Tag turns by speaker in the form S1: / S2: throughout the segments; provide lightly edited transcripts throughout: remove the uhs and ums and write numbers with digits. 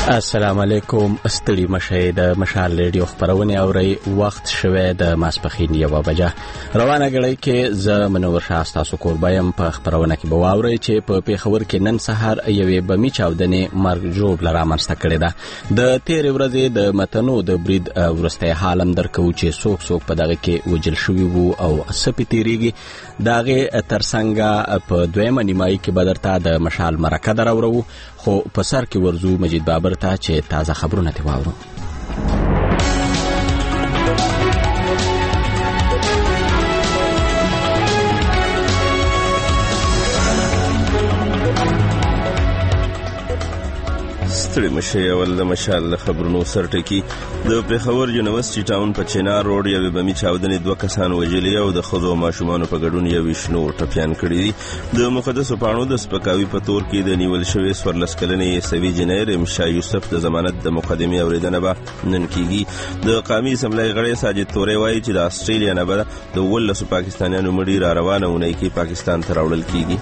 S1: السلام علیکم. ستړي مشه د مشال ریډیو خبرونه اوري. وخت شوه د ماسپخین 1 بجه. روانه غړي کې ز منور شاه تاسو کوربایم په خبرونه کې بواوري چې په پیښور کې نن سهار یوې بمی چاودنې مرګ جوړ لرامنځته کړې ده. د 13 ورځې د متنو د برید ورسته حالم درکو چې څوک په دغه کې وجل شوی وو او سپیتریږي. داغه ترڅنګ په دویمه نیمایي کې بدرته د مشال مرکه درورو خو په سر کې ورزو مجید بابر ته چې تازه خبرونه دی واورو.
S2: ستړي مشه اول د مشال خبرونو سرټکی د پیښور یونیورسيټي ټاون په چینار روډ یوې بمی چاودنې 2 کسان وژلي او د خزو او ماشومانو په ګډون یو شنو ټپيان کړي دي. د مقدسو پاڼو د سپکاوي په تور کې د نیول شوی 14 کلنې سوي جنیر رمشا یوسف د ضمانت د مقدمې اوریدنه به نن کیږي. د قومي اسمبلی غړی ساجد تورې وایي چې د استرالیا نه به د 12 پاکستانیانو مړي را روانه ونې کې پاکستان ته راوړل کیږي.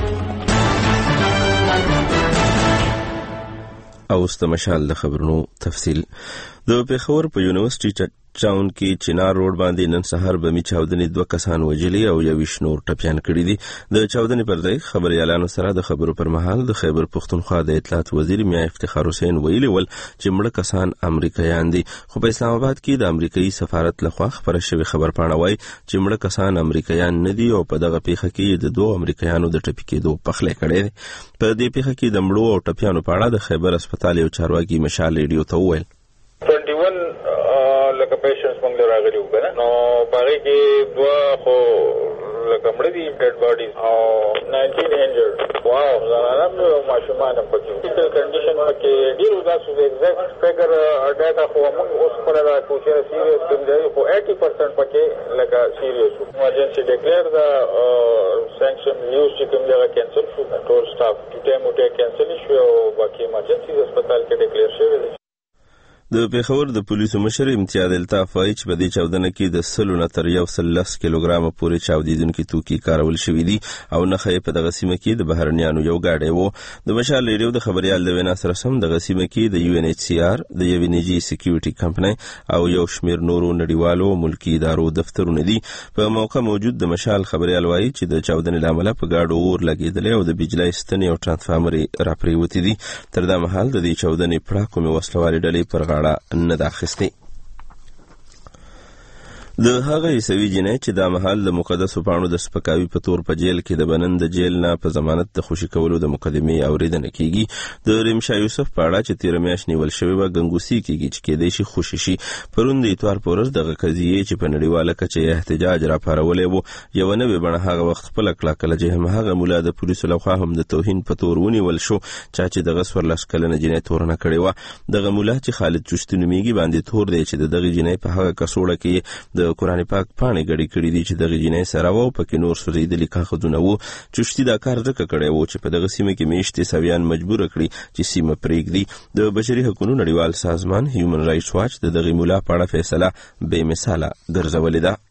S2: او ست مشال د خبرونو تفصیل. د پیښور په یونیورسيټي ټاون کې چینار روډ باندې نن سهار بمی چاودنې 2 کسان وژلي او یو شنور ټپيان کړي دي. د چاودنې پر ځای خبريالانو سره د خبرو پر مهال د خیبر پښتونخوا د اطلاعات وزیر میا افتخار حسین ویلي ول چې مړه کسان امریکایان دي. خو په اسلام آباد کې د امریکایي سفارت لخوا خبره شوی خبر پاڼه وایي چې مړه کسان امریکایان نه دي او په دغه پیښه کې د 2 امریکایانو د ټپي کېدو پخلی کړي. په دې پیښه کې د مړو او ټپيانو په اړه د خیبر هسپتال یو چارواکي مشال ریډیو ته وویل
S3: 21 لکه پیشنټس موږ راغلي وګره نو پاره کې 2 خو لکه مړ دي ډیډ باډیز او 19 انجرډ واو زارام نو ماشومان په کریټیکل کنډیشن کې ډیر تاسو د ایگزیکټ فګر ډاټا خو موږ اوس پر را کوشش سیریس کوم دی خو 80% پکې لکه سیریس ایمرجنسي ډیکلیئر دا سانکشن یوز چې کوم دی کینسل شو ټول سټاف ټیموټه کینسل شو او باقي ایمرجنسي هسپتال کې ډیکلیئر شوی دی.
S2: د پیښور د پولیسو مشر امتیاز الطاف وايي چې په دې چاودنه کې د 100 نه تر 110 کیلوګرام پورې چاودیدونکو توکي کارول شوې دي او نه خې په دغه سیمه کې د بهرنیانو یو گاډي وو. د مشال ریډیو د خبريال د وینا سره سم دغه سیمه کې د UNHCR د یو نجی سکیورټي کمپنۍ او یو شمیر نورو نړیوالو ملکی ادارو دفترونه دي. په موقع موجود د مشال خبريال وايي چې د چاودنې لامل په گاډو اور لګیدل او د بجلی ستنې او ترانسفارمر راپریوتی دي. تر دا مهال د دې چاودنې پړه کومه وسلوالې ډلې پر نه داخستي. د هغه عیسوي جنۍ چې د محل د مقدسو پاڼو د سپکاوي په تور په جیل کې د بنند جیل نه په ضمانت د خوشي کولو د مقدمې اوریدنه کیږي. د رمشا یوسف په اړه چې 13 میاشتې نیول شوی و غنګوسی کیږي چې کېدې شي خوشي شي. پرون د اتوار پورز دغه قضیه چې په نړیواله کچه احتجاج را پارولې وو یو نه به بڼه هغه وخت خپل کلاکله چې هغه مولا د پولیسو لخوا هم د توهین په تور ونیول شو چې دغه سورلس کلنه جنۍ تورنه کړې و. دغه مولا چې خالد چشتی نومیږي باندې تور دی چې دغه جنۍ په هغه کڅوړه کې د قرآن پاک پاڼې غړي کړې دي چې دغه جنۍ سره وو پکې نور سوزیدلي کاغذونه وو. چشتی دا کار ځکه کړی وو چې په دغه سیمه کې میشتې سویان مجبور کړي چې سیمه پرېږدي. د بشري حقوقو نړیوال سازمان هیومن رائټس واچ د دغه مولا په اړه فیصله بې مثاله ګرځولې ده.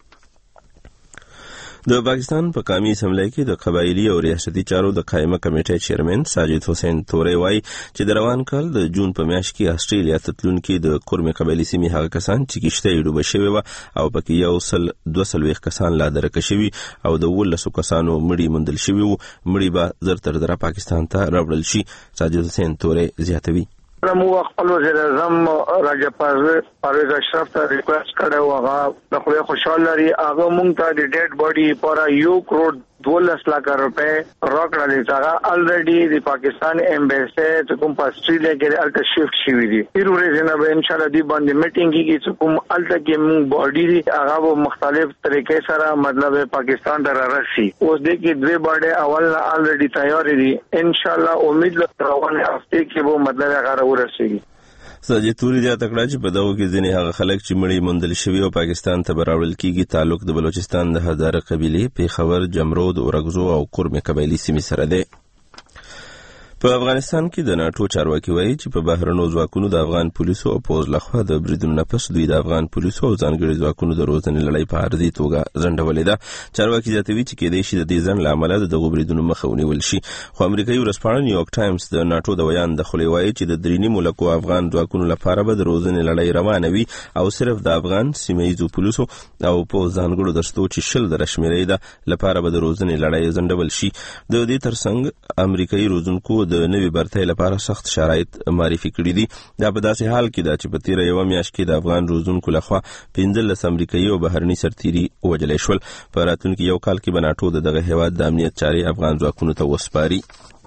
S2: د پاکستان په قومي اسمبلی کې د قبایلی او ریاستي چارو د قائمه کمیټې چیرمن ساجد حسین تورې وایي چې د روان کال د جون په میاشت کې استرالیا ته تلونکي د کورمه قبایلی سیمې هغه کسان چې کشته ډوبه شوی و او پکې 200 کسان لا درک شوی او د 12 کسانو مړي مندل شوی وو. مړي به زر تر دره پاکستان ته راوړل شي. ساجد حسین تورې زیاتوي
S4: مو خپل وزیر اعظم راجا پرویز اشرف ته ریکوست کړو هغه د خو خوشاله لري هغه مونږ ته د ډیډ باډي پر 1 کروڑ 12 لک روپے راکړل دي. هغه الریډي د پاکستان ایمبیسی ته کوم په استرالیا کې الټا شیفټ شوی دي. پیرورې نه به ان شاء الله دی باندې میټینګ کیږي چې کوم الټا کې مونږ باډي دي هغه مختلف طریقې سره مطلب پاکستان ته راشي. اوس دې کې 2 باډي اول الریډي تیار دي. ان شاء الله امید روانه هفته کې وو مطلب هغه ورسیږي.
S2: ساجد توري د تکړه چې په دغه کې ځینې هغه خلک چې مړي مندل شوی او پاکستان ته براول کیږي تعلق د بلوچستان د هزاره قبيله پیښور جمرود اورګزو او کورمه قبایلی سیمې سره ده. په افغانستان کې د ناتو چارواکي وایي چې په بهرنو ځواکونو د افغان پولیسو او پوز لخوا د بریدونو نه پس دوی د افغان پولیسو او ځانګړي ځواکونو د روزنې لړۍ په عرضي توګه ځنډولې ده. چارواکي زیاتوي چې کېدای شي د دې ځنډ له امله د دغو بریدونو مخه ونیول شي. خو امریکایي ورځپاڼه نیویارک ټایمز د ناتو د ویان د خولې وایي چې د درې نیمو لکو افغان ځواکونو لپاره به د روزنې لړۍ روانه وي او صرف د افغان سیمه ییزو پولیسو او پوز ځانګړو دستو چې 10 د شمېرې ده لپاره به د روزنې لړۍ ځنډول شي. د دې ترڅنګ امریکایي روزونکو د نوي برتۍ لپاره سخت شرایط معرفي کړي دي. دا په داسې حال کې ده چې په تیره یوه میاشت کې د افغان روزونکو لخوا 15 امریکایي او بهرني سرتیري وژل شول. په راتلونکي یو کال کې به ناتو دغه هیواد د امنیت چارې افغان ځواکونو ته وسپاري.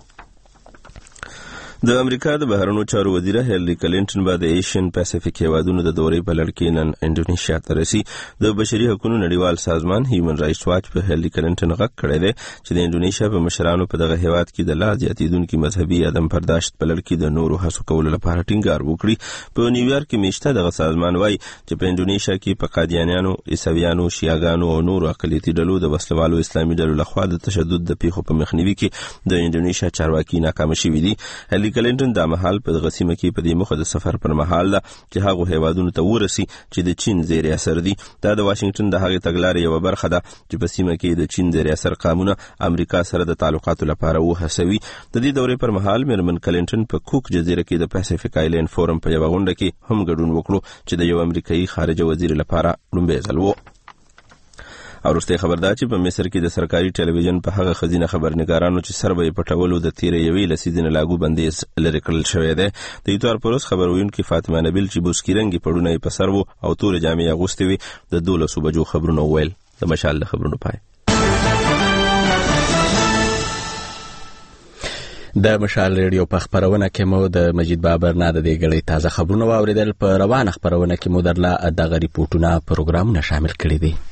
S2: د امریکا د بهرنیو چارو وزیره هیلری کلینټن به د ایشین پیسفیک هیوادونو د دورې په لړ کې نن انډونیشیا ته رسي. د بشري حقوقو نړیوال سازمان هیومن رائټس واچ په هیلری کلینټن غږ کړی دی چې د انډونیشیا په مشرانو په دغه هیواد کې د لا زیاتېدونکي مذهبي عدم برداشت په لړ کې د نورو هڅو کولو لپاره ټینګار وکړي. په نیویارک کې میشته دغه سازمان وایي چې په انډونیشیا کې په قادیانیانو، عیسویانو، شیعاګانو او نورو اقلیتي ډلو د وسلوالو اسلامي ډلو لخوا د تشدد د پیښو په مخنیوي کې د انډونیشیا چارواکي ناکام شوي دي. هیلری کلینټن د مهال په دغه سیمه کې په دې مخه د سفر پر مهال ده چې هغه هیوادونو ته ورسي چې د چین زیر اثر دي. دا د واشنگټن د هغې تګلارې یوه برخه ده چې په سیمه کې د چین زیر اثر قانون امریکا سره د تعلقاتو لپاره وهڅوي. د دې دورې پر مهال میرمن کلینټن په کوک جزیره کې د پیسفیک آیلینډ فورم په یوه غونډه کې هم ګډون وکړو چې د یو امریکایي خارجه وزیر لپاره لومړی ځل و. او وروستی خبر دا چې په مصر کې د سرکاري ټلویزیون په هغه ښځینه خبرنګارانو چې سر به یې پټولو د تیرې یوې لسیزې نه لاګو بندیز لرې کړل شوی دی. د اتوار پروس خبروونکې فاطمه نبیل چې بوسکي رنګې پړونه یې په سر و او تورې جامې اغوستې وې د 12 بجو خبرونه وویل. د مشال د خبرونو پای.
S1: د مشال ریډیو په خبرونه کې مو د مجید بابر نه د دې غړي تازه خبرونه واوریدل. په روانه خبرونه کې مو درله دغه ریپورتونه پروګرامونه شامل کړي دي.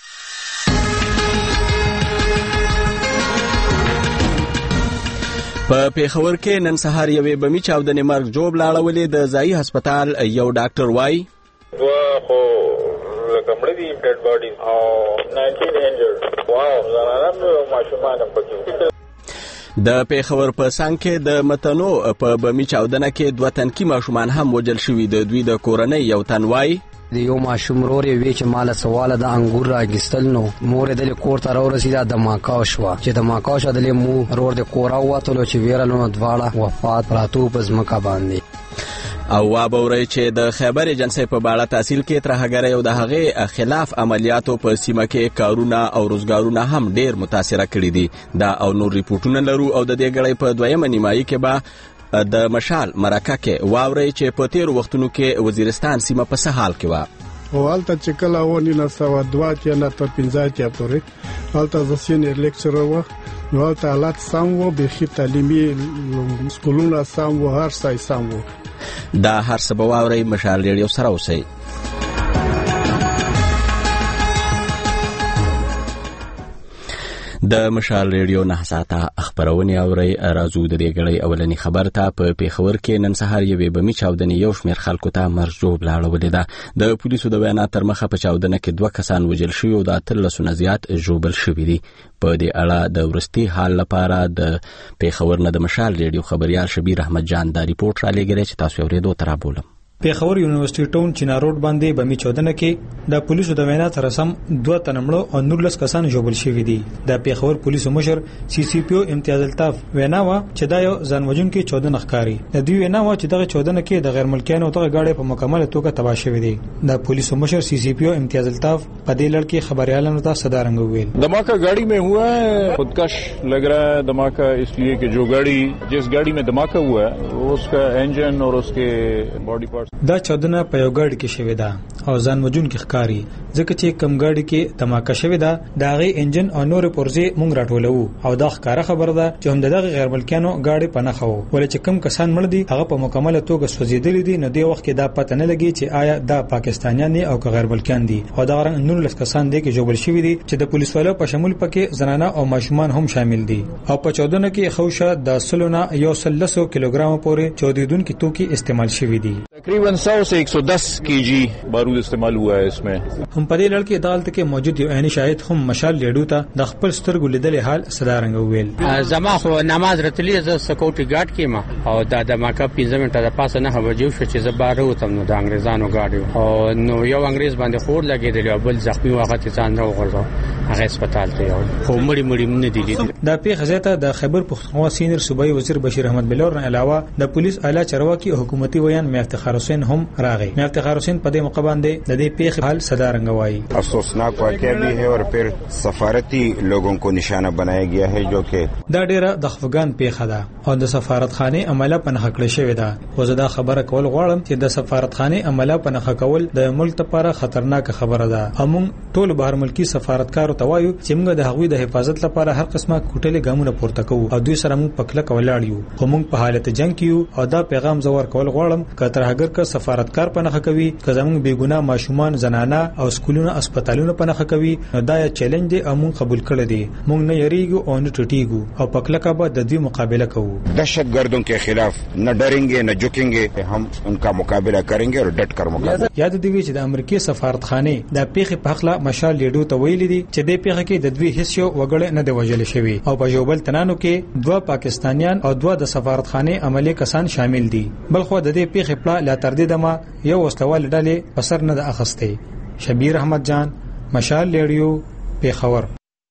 S1: په پیښور کې نن سهار یوې بمي چاودنې مرګ جوړ لاړولې. د ځایي هسپتال یو ډاکټر وایي
S3: خو لکه مړه دي ډیډ باډي او 19 انجرډ. واو زنانه او ماشومان هم پکې.
S1: د پیښور په څنګ کې د متنو په بمي چاودنه کې 2 تنکي ماشومان هم وژل شوي. د دوی د کورنۍ یو تن وایي
S5: د یو ماشوم رور یې وی چې مال سواله د انګور راګستل نو مور د کور ته راورسیده د ماکاو شو چې د ماکاو شاده له مو رور د کورا واتلو چې ویرلو دواړه وفات راتو پس مکا باندې.
S1: او وابوري چې د خیبر ایجنسی په بالا تحصیل کې ترهګری او د هغې خلاف عملیاتو په سیمه کې کارونه او روزګارونه هم ډیر متاثره کړي دي. دا او نور ریپورتونه لرو او د دې غړي په دویمه نیمایي کې به د مشال مرکه کې واوري چې په تیر وختونو کې وزیرستان سیمه په څه حال کې و.
S6: او حالته چې کله ونی نه سوا 2 یا نه تر 15 یا پورې حالته د سینیر لیکچرر و نو حالته حالات سم و بخي تعلیمي سکولونه سم و هر څه سم و.
S1: دا هر څه به واوري مشال ریډیو سره اوسئ. د مشال ریډیو نه ساته خبرونه اوري. راځو د دې غړي اولنی خبر ته. په پیښور کې نن سهار یوې بمي چاودنې یو شمېر خلکو ته مرګ جوړ لاړولې ده. د پولیسو د وینا تر مخه په چاودنه کې 2 کسان وژل شوي او د 13 نه زیات ژوبل شوي دي. په دې اړه د ورستي حال لپاره د پیښور نه د مشال ریډیو خبريال شبیر احمد جان دا ریپورت را لګري چې تاسو اورېدو تر بولم.
S7: پیښور یونیورسيټي ټاون چینا روډ باندې بمي چاودنه کې د پولیسو د وینا تر سم 2 تنمړو او 19 کسان ژوبل شوي دي. د پیښور پولیسو مشر سی سی پی او امتیاز الطاف وینا وا چې دا یو ځانوژونکي چاودنه ښکاری. د دوی وینا وا چې دغه چاودنه کې د غیر ملکیانو دغه گاډي په مکمل توګه تباہ شوي دي. د پولیسو مشر سی سی پی او امتیاز الطاف په دې لړ کې خبريالانو ته صدا رنگ ویل.
S8: धमाका गाड़ी में हुआ है, खुदकश लग रहा है धमाका इसलिए कि जो गाड़ी जिस गाड़ी में धमाका हुआ है उसका इंजन और उसके बॉडी पार्ट्स.
S7: دا چاودنه په یو ګاډي کې شوې ده او ځانوژون کې ښکاری ځکه چې کم ګاډي کې دماکه شوې ده د هغې انجن او نور پرزې مونږ راټولو او دا ښکاره خبره ده چې هم دغه غیر ملکیانو ګاډي په نښه وو ولې چې کم کسان مړ دي هغه په مکمله توګه سوځېدلي دي. نو دې وخت کې دا پته نه لګي چې آیا دا پاکستانیان دي او که غیر ملکیان دي او دا رنګ 19 کسان دي کې جوړ شوي دي چې د پولیس والو په شمول پکې زنانه او ماشومان هم شامل دي. او په چاودنه کې خوشه د سلونه 130 کیلوګرام پورې چاودیدونکو توکي استعمال شوي دي.
S8: तकरीबन 100 से 110 केजी बारूद इस्तेमाल हुआ है इसमें।
S7: هم په دې لړ کې عدالت کې موجود یو عیني شاهد هم مشال لیډو ته د خپل سترګو لیدل حال صدارنګ ویل.
S9: زما خو نماز راتلی ز سکیورټي ګارد کې ما او دا د ماکا 15 منټه د پاسه نه بجو شو چې زباره وتم نو د انګريزانو ګاډي او نو یو انګريز باندې خور لګیدل او بل زخمی وخت ځان راو غورځو هغه هسپتال ته یو خو مړی نه دی لیدل.
S7: دا پیښه زیاته د خیبر پختونخوا سینیئر صوبایي وزیر بشیر احمد بلور نه علاوه د پولیس اعلی چارواکي او حکومتي ویان میافتخار حسین هم راغی. میافتخار حسین په دې موقع باندې د دې پیښې حال صدارنګ وایي.
S10: افسوسناک واقعہ بھی ہے اور پھر سفارتی لوگوں کو نشانہ بنایا گیا ہے جو کہ
S7: دا ډیره د خفګان پیښه ده او د سفارتخانه عمله په نخ کړی شوی ده. خو زه دا خبره کول غواړم چې د سفارتخانه عمله په نخ کول د ملک لپاره خطرناک خبره ده. امون ټول بهر ملکی سفارتکارو ته وایو چې موږ د هغوی د حفاظت لپاره هر قسمه کوټلې ګامونه پورته کوو او دوی سره موږ پکله کولاړ یو. خو موږ په حالت جنگ کې او دا پیغام زور کول غواړم چې ترهګر کا سفارتکار په نخ کوي که زموږ بیګناه ماشومان زنانه او سکولونه اسپیټالونه په نخ کوي نو دا چیلنج دی او موږ قبول کړی دی. موږ نه یریږو او نه ټټیږو او پکله کا به د دوی مقابله کوو.
S10: دهشتګردوں کے خلاف نہ ڈریں گے نہ جھکیں گے، ہم ان کا مقابلہ کریں گے اور ڈٹ کر مقابلہ.
S7: یاد دی چې د امریکای سفارتخانه د پیښې په خلا مشال لیډو ته ویلي دي چې د پیښې کې د دوی هیڅ یو وګړی نه دی وژل شوی او په جوبل تنانو کې 2 پاکستانیان او 2 د سفارتخانه عملی کسان شامل دي. بلخو د دې پیښې په لا تر دې دمه یو وسلوال ډلې په سر نه د اخسته. شبیر احمد جان، مشال لیډیو، پیښور.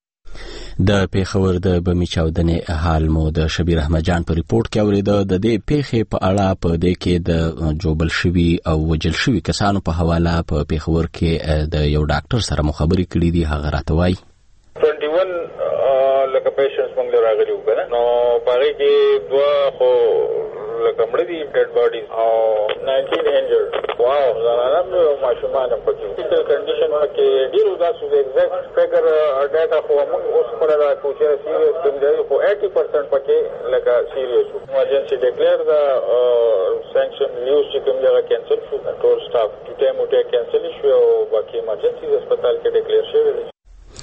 S1: د پیښور د بمی چاودنې حال مو د شبیر احمد جان په ریپورت کې اوریده. د دې پیښې په اړه په دې کې د جوبل شوی او وجل شوی کسانو په حواله په پیښور کې د یو ډاکټر سره مخابري کړې دي. هغه راته وایي
S3: 21 لکه پیشنټس موږ راغلي وګنه نو پاره کې دوا خو لکه مړ دي ډیډ باډیز او 19 انجرډ. واو زرارم ماشومان په کې کنډیشن کې ډیرو تاسو د ایگزیکټ فیګر ډاټا خو موږ اوس پر دا کوشش سیریس کوم دی خو 80% پکې لکه سیریس ایمرجنسي ډیکلیئر دا سانکشن نیوز چې کوم دی کینسل شو ټول سټاف ټیم موټه کینسل شو او باقي ایمرجنسي هسپتال کې ډیکلیئر شوی دی.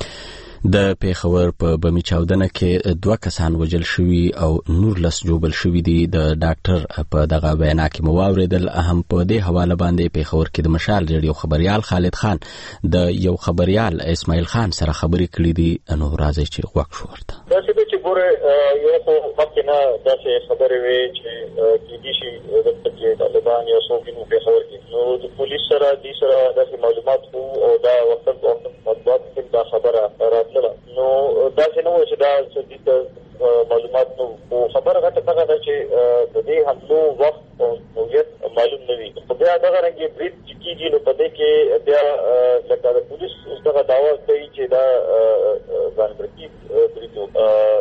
S1: د پیښور په بمی چاودنه کې 2 کسان وجل شوی او 19 جوبل شوی دي. د ډاکټر په دغه بیان کې مواوریدل. اهم په دې حواله باندې پیښور کې د مشال ریډیو خبريال خالد خان د یو خبريال اسماعیل خان سره خبرې کړې دي. نو راځي چې وښه شورته
S11: دا چې ګوره یو خو مخکنه داسې خبرې وي چې کې دي شي د طالبان یو څو په پیښور کې نو د پولیس سره د سره داسې معلومات وو او دا وخت مطبوعات کې دا خبره راتله نو دا څنګه و چې دا معلومات نو خبره غټه ده چې د دې حملو وخت او نوعیت معلوم نه وي. په بیا دغه رنګه بریټ کیږي نو په دې کې بیا لکه د پولیس دغه داوا کوي چې دا ځانګړي بریټو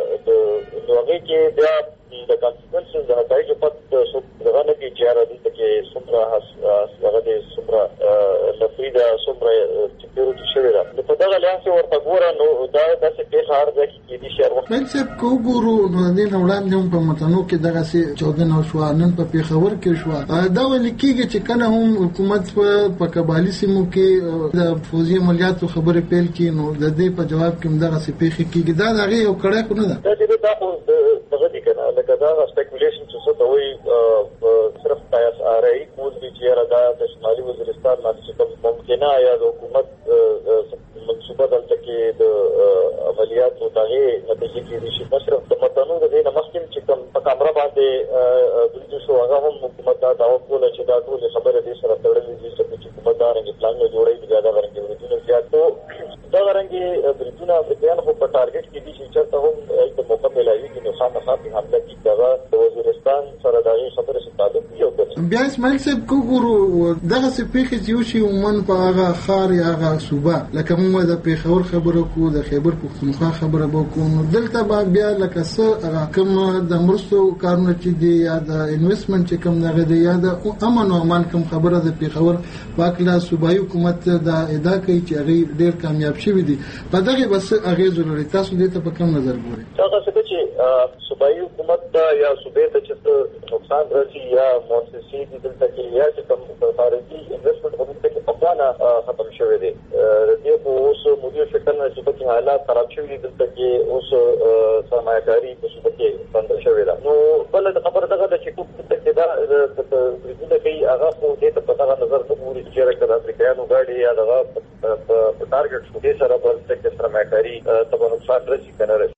S11: د هغه کې بیا د کانسیکوئنسز د هدايت په دغه نه کې چې راځي چې څومره هغه د څومره لفریدا څومره چې پیرو شوی دا په دغه لاسه ورته ګوره نو دا داسې پیښه ارزه کې دي شهر وخت
S12: مې څه کو ګورو نو نه وړاندې په متنو کې دغه سي 14 شو نن په پیښور کې شو دا ولې کېږي چې کله هم حکومت په قبالي سیمو کې د فوزي عملیاتو خبره پیل کړي نو د دې په جواب کې دغه سي پیښه کېږي دا هغه یو کړه کو نه ده.
S11: دا دغه دي کنه لکه دا سپیکولیشن چې څه ته وایي صرف تاسو آرای کوز دي چې را دا د شمالي وزیرستان باندې کوم ممکنه یا د حکومت منصوبه دلته کې د عملیاتو دغه نتیجې کې شي صرف د متنو د دې مخکې چې کوم په کامره باندې د شو هغه هم حکومت دا داوا کوله چې دا ټول خبره دې سره تړلې دي چې حکومت دا رنګ پلان نه جوړوي دا دا رنګ ورته زیاتو دا رنګ بریټونه افریقایان خو په ټارګټ کې دي چې چرته هم د موقع ملایوي کې نو خامخا په حمله کې دا د وزیرستان سره دا خبره څه تعلق دی او
S12: بیا اسماعیل صاحب کو ګورو دغه څه پیښې چې یو شی ومن په هغه خار یا هغه صوبه لکه موږ د پیښور خبرو کو د خیبر پختونخوا خبره وکړو نو دلته بیا لکه څه کوم د مرستو کارونه چې دی یا د انویسټمنټ چې کوم دغه دی یا د امن او امان کوم خبره د پیښور واکلا صوبایي حکومت دا ادعا کوي چې هغه ډیر کامیاب شوی دی په دغه بس هغه ضروري تاسو دې ته په کوم نظر ګورئ؟
S11: هغه څه چې صوبایي حکومت یا صوبې ته چې نقصان راشي یا مؤسسې دي دلته کې یا چې کوم خارجي انویسټمنټ په دې کې پخوانه ختم شوی دی دې خو اوس مدیر شکل نه چې په حالات خراب شوي دي دلته کې اوس سرمایه‌کاري په صوبه کې بند شوې ده. نو بل خبره دغه ده چې کوم څه دا د کوي هغه خو دې ته په دغه نظر نه ګوري چې راکړه افریقایانو غاډي یا دغه په ټارګټ شو دې سره بل څه سرمایه‌کاري ته نقصان رسي کنه.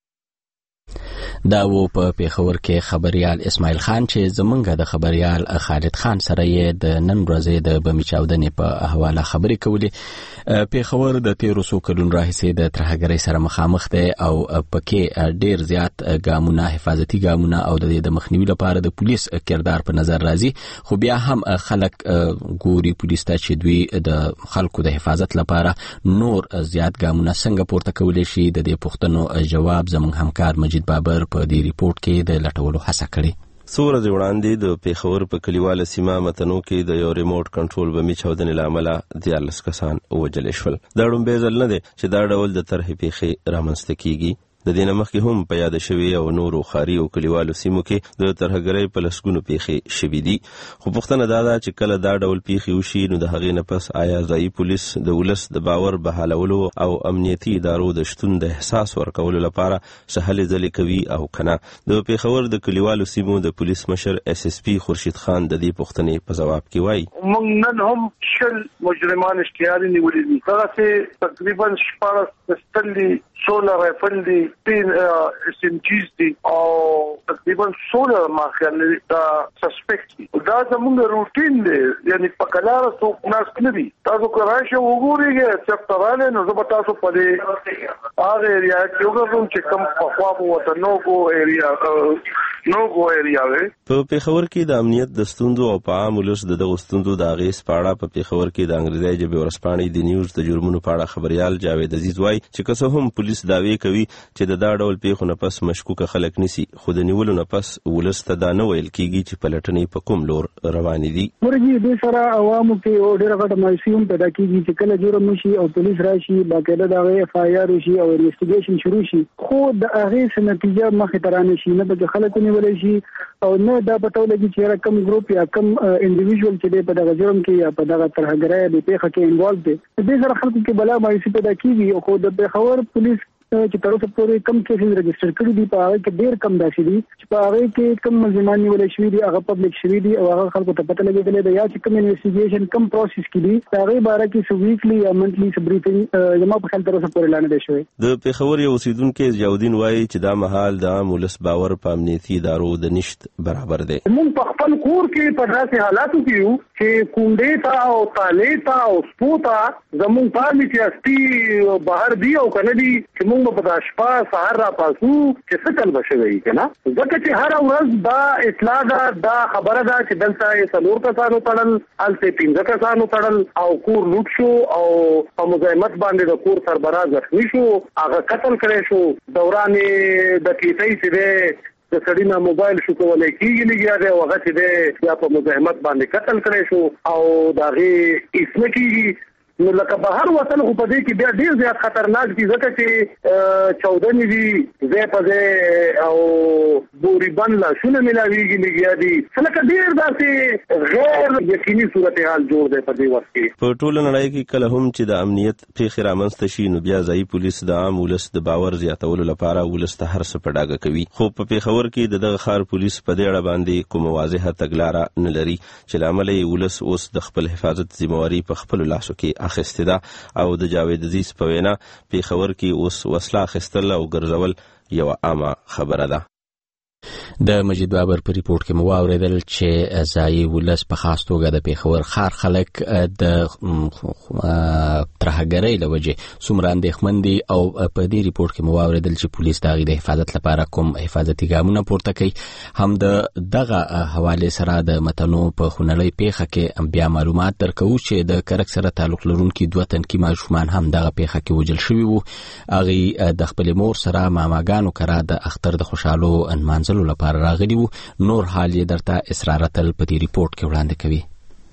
S1: دا و په پیښور کې خبريال اسماعیل خان چې زمونږ د خبريال خالد خان سره یې د نن ورځې د بمي چاودنې په حواله خبرې کولې. پیښور د 1300 کلونو راهیسې د ترهګرۍ سره مخامخ دی او پکې ډیر زیات ګامونه حفاظتي ګامونه او د مخنیوي لپاره د پولیس کردار په نظر راځي. خو بیا هم خلک ګوري پولیس ته چې دوی د خلکو د حفاظت لپاره نور زیات ګامونه څنګه پورته کولی شي. د دې پوښتنو جواب زموږ همکار مجید بابر په دې ریپورت کې د لټولو هڅه کړې.
S2: څو ورځې وړاندې د پیښور په کلیواله سیمه متنو کې د یو ریموټ کنټرول بمي چاودنې له امله 14 کسان ووژل شول. دا لومړی ځل نه دی چې دا ډول د طرحې پیښې رامنځته کیږي. د دې نه مخکې هم په یاد شوي او نورو ښاري او کلیوالو سیمو کې د ترهګرۍ په لسګونو پیښې شوي دي. خو پوښتنه دا ده چې کله دا ډول پیښې وشي نو د هغې نه پس آیا ځایي پولیس د ولس د باور بحالولو او امنیتي ادارو د شتون د احساس ورکولو لپاره څه هلې ځلې کوي او که نه؟ د پیښور د کلیوالو سیمو د پولیس مشر SSP خورشید خان د دې پوښتنې په ځواب کې وایي
S4: موږ نن هم شل مجرمان اشتیاري نیولي دي. دغسې تقریبا 14 پستل 16 رایفل دي 3 SMGs دي او تقریبا 16 ماخیال دا سسپیکټ دي. دا زموږ روټین دی یعنی په کلاره څوک ناس نه دي. تاسو که راشئ وګورئ چې تراله نو زه به تاسو په دې هغه ایریا کې وګورم چې کوم پخوا مو وته نوګو ایریا وي.
S2: په پیښور کې د امنیت د ستونزو او په عام ولس دغه ستونزو د اغیز پاړه په پیښور کې د انګریزي ژبې ورسپانې د نیوز د جرمونو پاړه خبريال جاوید عزیز وایي چې که څه هم پولیس داوی کوي چې د دا ډول پیښو نه پس مشکوک خلک نسی خو د نیولو نه پس ولس ته دا نه ویل کیږي چې پلټنې په کوم لور روانې دي.
S13: ورګي د سره عوامو کې ډېر غټه مایوسي پیدا کیږي چې کله جرم شي او پولیس راشي باقاعده دا FIR شي او انویسټیګیشن شروع شي خو د هغه نتیجه مخې ته رانه شي نه به خلک نیول شي او نه دا پته ولګي چې کوم ګروپ یا کوم انډیویډوال چې په دغه جرم کې یا په دغه ترهګرۍ د پیښه کې انوالو دي. د سره خلکو کې بلا مایوسي پیدا کیږي او د پیښور پولیس چې تر اوسه پورې کم کیسز رجسټر کړي دي په هغه کې ډېر کم داسې دي چې په هغه کې کم ملزمان نیول شوي دي هغه پبلک شوي دي او هغه خلکو ته پته لګېدلې ده یا چې کوم انویسټیګیشن کم پروسس کې دي په هغې باره کې څه ویکلي یا منتلي څه بریفنګ زما په خیال تر اوسه پورې لا نه دی شوی.
S2: د پیښور یو اوسیدونکی ضیاءالدین وایي چې دا مهال د عام ولس باور په امنیتي ادارو د نشت برابر دی.
S4: موږ په خپل کور کې په داسې حالاتو کې یو چې کونډې ته او تالې ته او سپو ته زموږ پالمې چې هستي بهر دي او که نه دي چې موږ به په شپه سهار را پاسو چې څه چل بشوي کنه ځکه چې هر ورځ دا اطلاع دا خبره ده چې دلته یې 4 کسانو تړل هلته 15 کسانو تړل او کور لوټ شو او په مزاحمت باندې د کور سربراہ زخمی شو هغه قتل کړی شو. دوران د کیسې چې ده د سړی نه موبایل شو کولای کېږي لګیا دی هغه چې ده یا په مزاحمت باندې قتل کړی شو او د هغې اسمه کېږي. نو لکه بهر وطن خو په دې کې بیا ډېر زیات خطرناک دي ځکه چې چاودنې دي ځای په ځای او بوري لاسونه ملاویږي لګیا دي لکه ډېر داسې غیر یقیني صورتحال جوړ دی په دې وخت کې.
S2: په ټوله نړۍ کې کله هم چې د امنیت پیښې رامنځته شي نو بیا ځایي پولیس د عام ولس د باور زیاتولو لپاره ولس ته هر څه په ډاګه کوي. خو په پیښور کې د دغه ښار پولیس په دې اړه باندې کومه واضحه تګلاره نه لري چې له امله یې ولس اوس د خپل حفاظت ذمہواري په خپلو لاسو کې اخیستې ده او د جاوید عزیز په وینا پیښور کې اوس وسله اخیستل او ګرځول یو عامه خبره ده.
S1: د مجید بابر په ریپورت کې مو واوریدل چې ځایي ولس په خاص توګه د پیښور ښار خلک د ترهګرۍ له وجې څومره اندېښمن دي او په دې ریپورت کې مو واوریدل چې پولیس د هغې د حفاظت لپاره کوم حفاظتي ګامونه پورته کوي. هم د دغه حوالې سره د متنو په خونړۍ پیښه کې بیا معلومات درکوو چې د کرک سره تعلق لرونکي 2 تنکي ماشومان هم دغه پیښه کې وژل شوي وو. هغې د خپلې مور سره ماماګانو کره د اختر د خوشحالو نمانځلو لپاره راغلي وو. نور حال یې درته اسرارتل په دې ریپورت کې وړاندې کوي.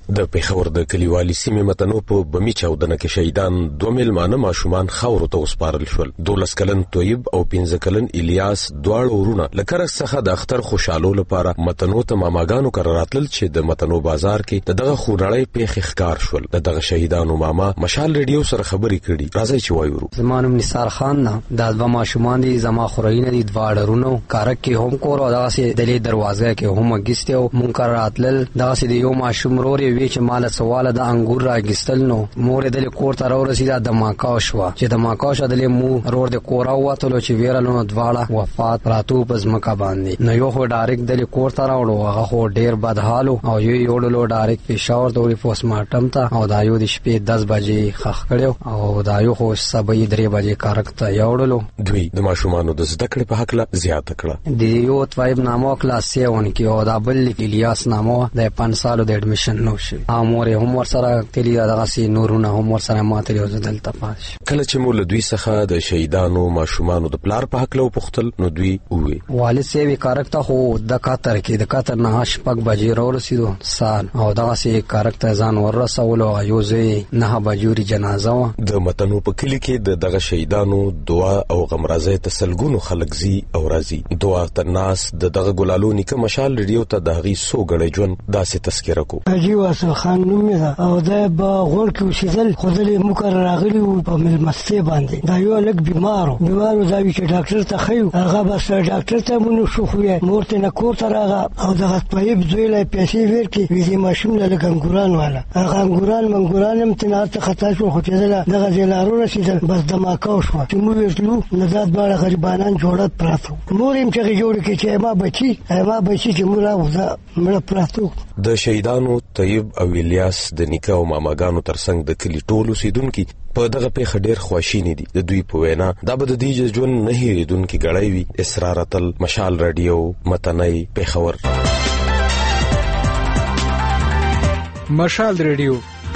S14: د پیښور د کلیوالي سیمې متنو په بمی چاودنه کې شهیدان 2 میلمانه ماشومان خاورو ته وسپارل شول. 12 کلن طیب او 15 کلن الیاس دواړه ورونه لکه څخه د اختر خوشالو لپاره متنو ته ماماګانو قراراتل چې د متنو بازار کې دغه خورړې پیښ ښکار شول. دغه شهیدانو ماما مشال ریډیو سره خبرې کړي. راځي چې وایو.
S5: زمانو نثار خان نه د دوه ماشومان دي زما خورینه دي دواړه رونو کارک کې هم کور او دغه سي دلې دروازه کې هم گسته او منکراتل دغه سي یو ماشوم روري وی چې مال سواله د انګور راګستل نو مور دلې کور ته راورسیده د ماکاو شو چې د ماکاو شو دلې مو رور د کور او واتلو چې ویرالو دواړه وفات راتو پز مکه باندې نو یو خو ډایرکټ دلې کور ته راوړو هغه خو ډیر بدحالو او یو ډولو ډایرکټ پېښور ته پوسټ مارټم ته او دا یو د شپې 10 بجې خخ کړو او دا یو خو سبې 3 بجې کارک ته یوړلو.
S14: دوی د ماشومانو د زده کړې په حق لا زیاته کړه.
S5: د یو طيب نامو کلاس 7 کې او دا بل الیاس نامو د 5 سالو د اډمیشن نو شي امور هم ور سره تلی دغه سي نورونه هم ور سره ماتلی او دلته پاش.
S14: کله چې مول دوی څخه د شهیدانو ماشومانو د پلار په حق له پختل نو دوی وې
S5: والد سیوی کارک ته خو د کاتر کې د کاتر نه شپږ بجې راورسیدو سال او دغه سي کارک ته ځان ور رسولو یو ځای 9 بجوري جنازه و.
S14: د متنو په کلی کې دغه شهیدانو دعا او غمرازه تسلګونو خلک زی او راضي دعا تناس دغه ګلالو نیکه مشال ریډیو ته دغه سو غړې جون داسې تذکرہ کو.
S15: اجي واسه خان نوم ده او دا به غور کې وشیدل خدای مقرر راغلی په ملمسته باندې دا یو لک بیمارو دا چې ډاکټر ته خیو هغه بس ډاکټر ته مونږ شو خو مورته نه کوته راغه او دغه طيب دویله پیسې ورکي ویزه ماشوم له ګنګوران والا هغه ګنګوران هم تنهاته خطا شو خو چې دغه زلارو رسیدل بس دماکاو شو چې موږ ورتلو نزاد باندې غریبانان جوړت پراتو موریم چې جوړ کې چې ما بچي چې مړه پراتو.
S14: د شهیدانو طيب او الیاس د نیکه او ماماګانو ترڅنګ د کلی ټولو سیدونکو په دغه پیښه ډیر خواشینی دي. د دوی په وینا دا به د دې ژوند نه هېریدونکو غړای وي. اسرارتل مشال رادیو متنی پیښور.
S16: مشال رادیو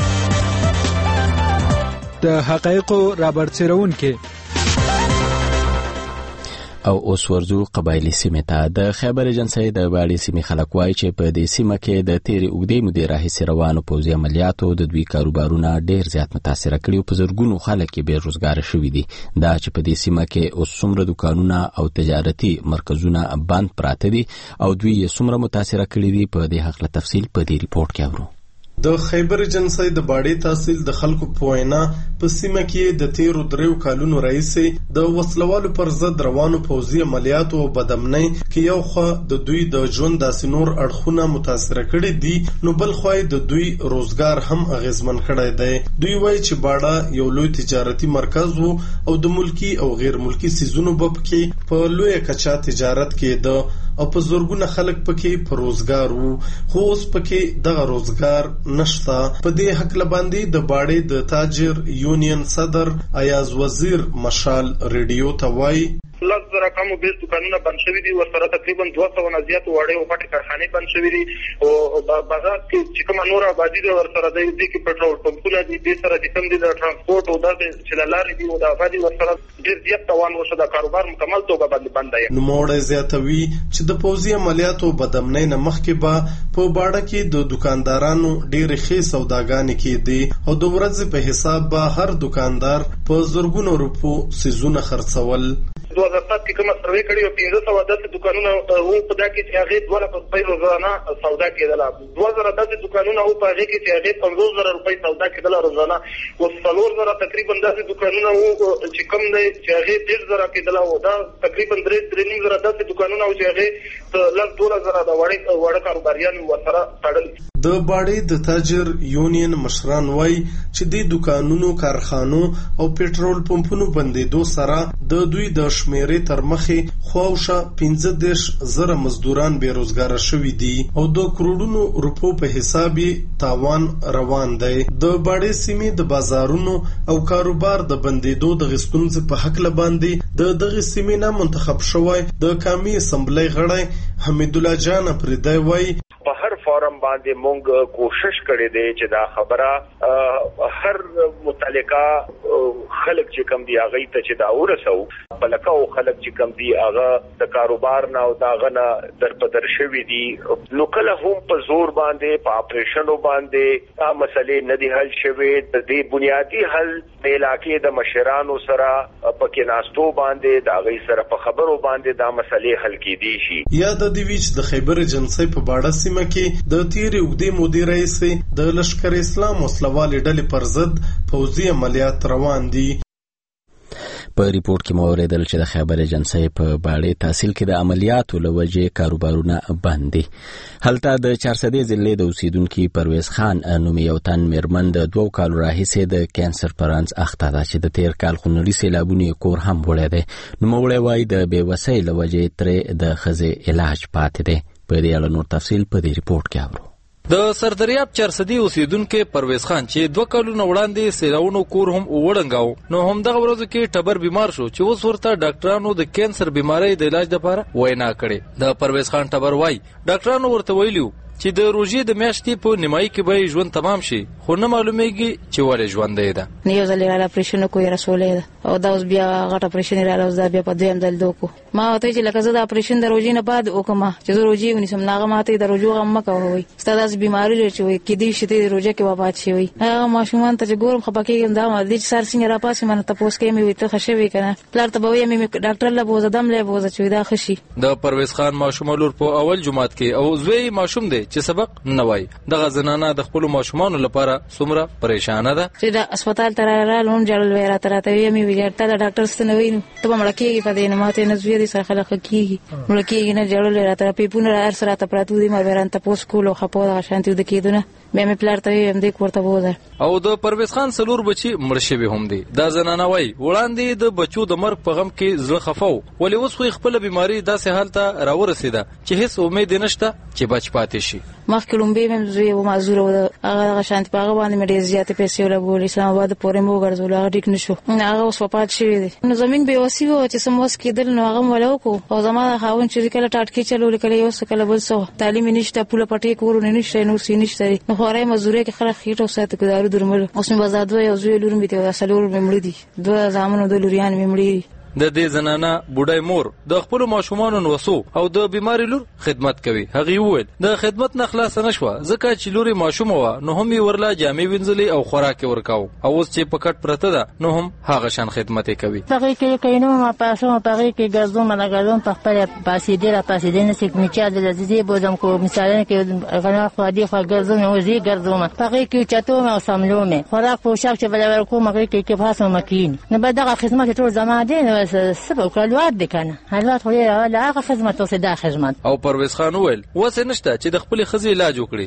S16: د حقایقو رابرسیرون کې
S1: او اوس ورځو قبایلی سیمه ته. د خیبر ایجنسی د باړې سیمې خلک وایي چې په دې سیمه کې د تیرې اوږدې مودې راهیسې روانو پوځي عملیاتو د دوی کاروبارونه ډیر زیات متاثر کړي او په زرګونو خلک بې روزګار شوي دي. دا چې په دې سیمه کې اوس څومره دکانونه او تجارتي مرکزونه بند پراته دي او دوی یې څومره متاثر کړي دي په دې حق له تفصیل په دې ریپورت کې اورو.
S17: د خیبر ایجنسی د باړې تحصیل د خلکو په وینا په سیمه کې د 13 کالونو راهیسې د وسلوالو پر ضد روانو پوځي عملیاتو او بدامنۍ کې یو خو د دوی د ژوند داسې نور اړخونه متاثر کړي دي نو بل خو د دوی روزګار هم اغیزمن کړی دی. دوی وایي چې باړه یو لوی تجارتي مرکز وو او د ملکی او غیر ملکی سیزونو کې په لوی کچا تجارت کې او په زورګونه خلک پکې په روزګار وو خو اوس پکې دغه روزګار نشتا. په دې حق لباندې د باړې د تاجر یونین صدر ایاز وزیر مشال ریډیو ته وایي
S18: لږ زره کم بیس دکانونه بند شوي دي ورسره تقریبا 200 نه زیات وړې او غټې کارخانې بند شوي دي او بازار کې چې کومه نور آبادي ده ورسره د دې کې پټرول پمپونه دي د سره د کم دي د ترانسپورت او د چللارې دي او د آبادي ورسره ډېر زیات توان وشو د کاروبار مکمل توګه باندې بند دی.
S17: نو موړ زیاتوي چې د پوځي عملیاتو بدامنۍ نه مخکې به په باړه کې د دکاندارانو ډېر ښې سوداګانې کېدې او د ورځې په حساب به هر دکاندار په زرګونو روپو سیزونه خرڅول.
S18: 2007 کې کوم سروې کړی او 1510 دکانونه وو په دا کې چې هغه 2 روپۍ روزانه سودا کېدله. 2010 دکانونه وو په هغه کې چې هغه 15000 روپۍ سودا کېدله روزانه او 4000 تقریبا 10 دکانونه وو چې کوم دی چې هغه 10000 کېدله او دا تقریبا 3.5 10 دکانونه وو چې هغه لږ 12000 د وړ کاروباریان ورسره تړل.
S17: د باړې د تاجر یونین مشران وایي چې د دکانونو کارخانو او پېټرول پمپونو بندېدو سره د دوی د شمیرې تر مخې خواوشه 15,000 مزدوران بې روزګاره شوي دي او د کروڑونو روپو په حساب تاوان روان دی. د باړې سیمې د بازارونو او کاروبار د بندېدو د غستونځ په حق لباندې د دغه سیمې نه منتخب شوی د قومي اسمبلی غړی حمید الله جان پردای وایي
S19: په هر فورم باندې مونږ کوشش کړی دی چې دا خبره هر متعلقه خلک چې کم دی هغه ته چې دا ورسو. پلکو خلک چې کم دي هغه د کاروبار نه او داغه نه درپدر شوي دي نو کله هم په زور باندې په اپریشنو باندې دا مسلې نه دي حل شوي د دې بنیادی حل د علاقې د مشرانو سره پکې ناستو باندې دا غي سره په خبرو باندې دا مسلې حل کیدي شي.
S17: یا د دیویچ د خیبر ایجنسی په باړه سیمه کې د تیرې وګړي مدیر رئیس د لشکر اسلام وسلوال ډلې پر ضد پوځي عملیات روان دي.
S1: په ریپورت کې مو اوریدل چې د خیبر ایجنسی په باړې تحصیل کې د عملیاتو لوجې کاروبارونه بند دي. هلته د 400 ضلع د اوسیدونکو پرویز خان نومي یو تن میرمن د 2 کال راهیسې د کانسر پرانس اخته ده چې د تیر کال خونړي سیلابونو کور هم وړی دی. نو موړی وای د بیوسۍ لوجې تر د خزې علاج پاتې دی. په دې اړه نور تفصیل په دې ریپورت کې اورو.
S20: د سردریاب 400 اوسیدونکو پرویز خان چې 2 کالونه وړاندې سیلاونو کور هم وړنګاو نو هم دغه ورځو کې ټبر بیمار شو چې اوس ورته ډاکټرانو د کانسر بیماری د علاج لپاره وینا کړې. د پرویز خان ټبر وای ډاکټرانو ورته ویلو چې د روزي د میاشتې په نیمایي کې به ژوند تمام شي خو نه معلومیږي چې ولې ژوند دی ده.
S21: نیو ځل را اپریشن کوی رسولې ده او دا اوس بیا غټ اپریشن را اوس دا بیا په دویم ځل دوکو ما وته چې لکه زه د اپریشن د روزي نه بعد وکم چې زه روزي ونیسم ناغه ماته د روزو غم مکووي ستاسو بیماری لري چې کې دې شته د روزه کې وفات شي وي هغه ماشومان ته چې ګورم خپکه دا ما دې سر څنګه را پاسې منه تاسو کې مې وته خښوي کنه پلار ته به مې ډاکټر له بوزه دم له بوزه چې دا خشي.
S20: د پرویز خان ماشوم لور په اول جمعات کې او زوی ماشوم دی چې سبق نه وای. دغه زنانه د خپل ماشومان لپاره څومره پریشانه ده
S21: چې د هسپتال ته رالون جړل ویرا تراته مې ویلته د ډاکټر ستنه وینم ته مړ کېږي په دې نه ماته نه زوی دي سره خلک کېږي مړ کېږي نه جړل را تر پیپونه را سره ته پراتو دي ما وران ته پوس کولو خپو د شانتي د کېدونه مې مې پلار ته هم دې کوړته بوزه. او
S20: د پرویز خان سلور بچي مړ شوی هم دي. دا زنانه وای وړاندې د بچو د مرګ په غم کې زړه خفاو ولې اوس خو خپل بیماری داسې حالت راورسیده چې هیڅ امید نشته چې بچ پاتې شي.
S21: مخکې لومبي مې زوی و معذور و هغه شانتي په هغه باندې مې ډېر زیاتې پیسې ولګول اسلام آباد پورې مو ګرځول هغه ټیک نشو هغه اوس وفات شوی دی. نو زمين به وسی و چې سموس کېدل نو هغه ولوکو او زما خاون چې کله ټاټکی چلول کله یو څه کله بل څه تعلیم نشته پوله پټې کورونه نشته نو سې نشته نو خورای مزدوري کې خلک خېټو ساتي ګدارو درمل اوس مې بازار دوه یو زوی لور مې ته اصلور مې مړ دي دوه زامنو د لوريان مې مړ.
S20: د دې زنانه بوډای مور د خپل ماشومان نوسو او د بیماری لور خدمت کوي. هغه وویل د خدمت نه خلاص نشوه ځکه چې لوري ماشوم و نو هم ورلا جامې وینځلې او خوراک ورکاو او اوس چې پکټ پرته ده نو هم هغه شان خدمت کوي.
S22: هغه کې کینو ما پاسو هغه کې ګرځوم نه ګرځوم په خپل پاسې ډیر پاسې دنه سیک میچا د لذي بوزم کو مثال کې غنا خو دي خو ګرځوم او زی ګرځوم هغه کې چاتو او سملومه خوراک پوشاک چې بل ورکو مګر کې پاسو مکین نه به دغه خدمت ټول زما دي سبب کلوات دي کنه حالات خو له هغه خدمت اوسه دا خدمت.
S20: او پرویز خان ویل وسه نشته چې د خپل خزي علاج وکړي.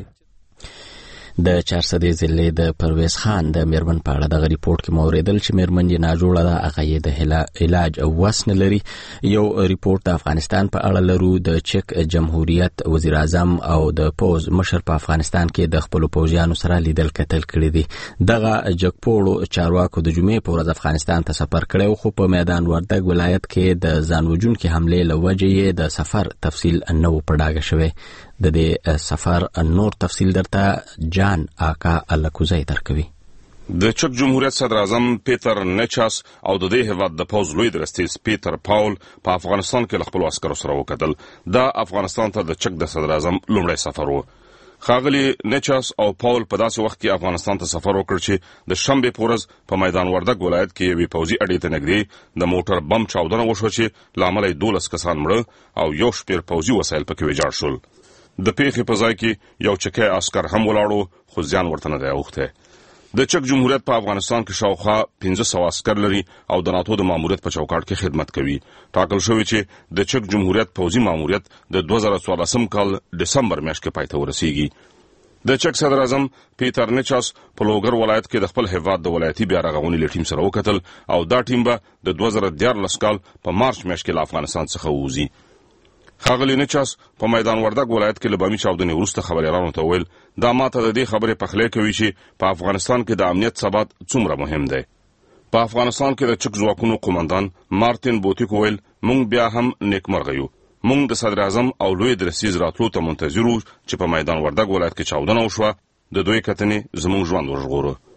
S1: د 400 ضلع د پرویز خان د میرمن په اړه د ریپورت کې موریدل چې میرمن یې ناجوړه ده هغه یې د علاج او وسن لري. یو ریپورت د افغانستان په اړه لرو. د چک جمهوریت وزیر اعظم او د پوز مشر په افغانستان کې د خپل پوځیانو سره لیدل کتل کړی دي. دغه جګپوړو چارواکو د جمعې په ورځ افغانستان ته سفر کړی خو په میدان وردګ ولایت کې د ځانوجونکو حمله لوجې د سفر تفصیل نو پړاګه شوی. د دې سفر نور تفصیل درته جان آقا الکوزی درکوي.
S23: د چک جمهوریت صدر اعظم پیټر نیچاس او د دې هیواد د پوز لوی درستیز پیټر پاول په افغانستان کې خپل عسکرو سره وکتل. دا افغانستان ته د چک د صدر اعظم لومړی سفر و. خاغلی نیچاس او پاول په داسې وخت کې افغانستان ته سفر وکړ چې د شنبه پورز په میدان وردګ ولایت کې یو پوځي اډې ته نږدې د موټر بم چاودنه وشو چې لامل 12 کسان مړه او یو شپږ پوځي وسایل پکې ویجاړ شول. د پیښې په ځای کې یو چکه عسكر هم ولاړو خو ځان ورته نه دی اوخته. د چک جمهوریت په افغانستان کې شاوخوا 1500 عسكر لري او د ناتو د ماموریت په چوکاټ کې خدمت کوي. ټاکل شوی چې د چک جمهوریت پوځي ماموریت د 2014 کال دسمبر میاشتې کې پای ته ورسیږي. د چک صدر اعظم پیټر نیچاس په لوګر ولایت کې د خپل هیواد د ولایتي بیا رغونې ټیم سره وکتل او دا ټیم به د 2014 کال په مارچ میاشتې کې له افغانستان څخه ووزي. خاغلی نیچاس په میدان وردګ ولایت کې لبامي چاودنې وروسته خبريالانو ته ویل دا ماته د دې خبرې پخلی کوي چې په افغانستان کې د امنیت ثبات څومره مهم دی. په افغانستان کې د چک ځواکونو قومندان مارتین بوتیک ویل مونږ بیا هم نیکمرغه یو. مونږ د صدر اعظم او لوی درستیز راتلو ته منتظر وو چې په میدان وردګ ولایت کې چاودنه وشوه. د دوی کتنې زموږ ژوند وژغوره.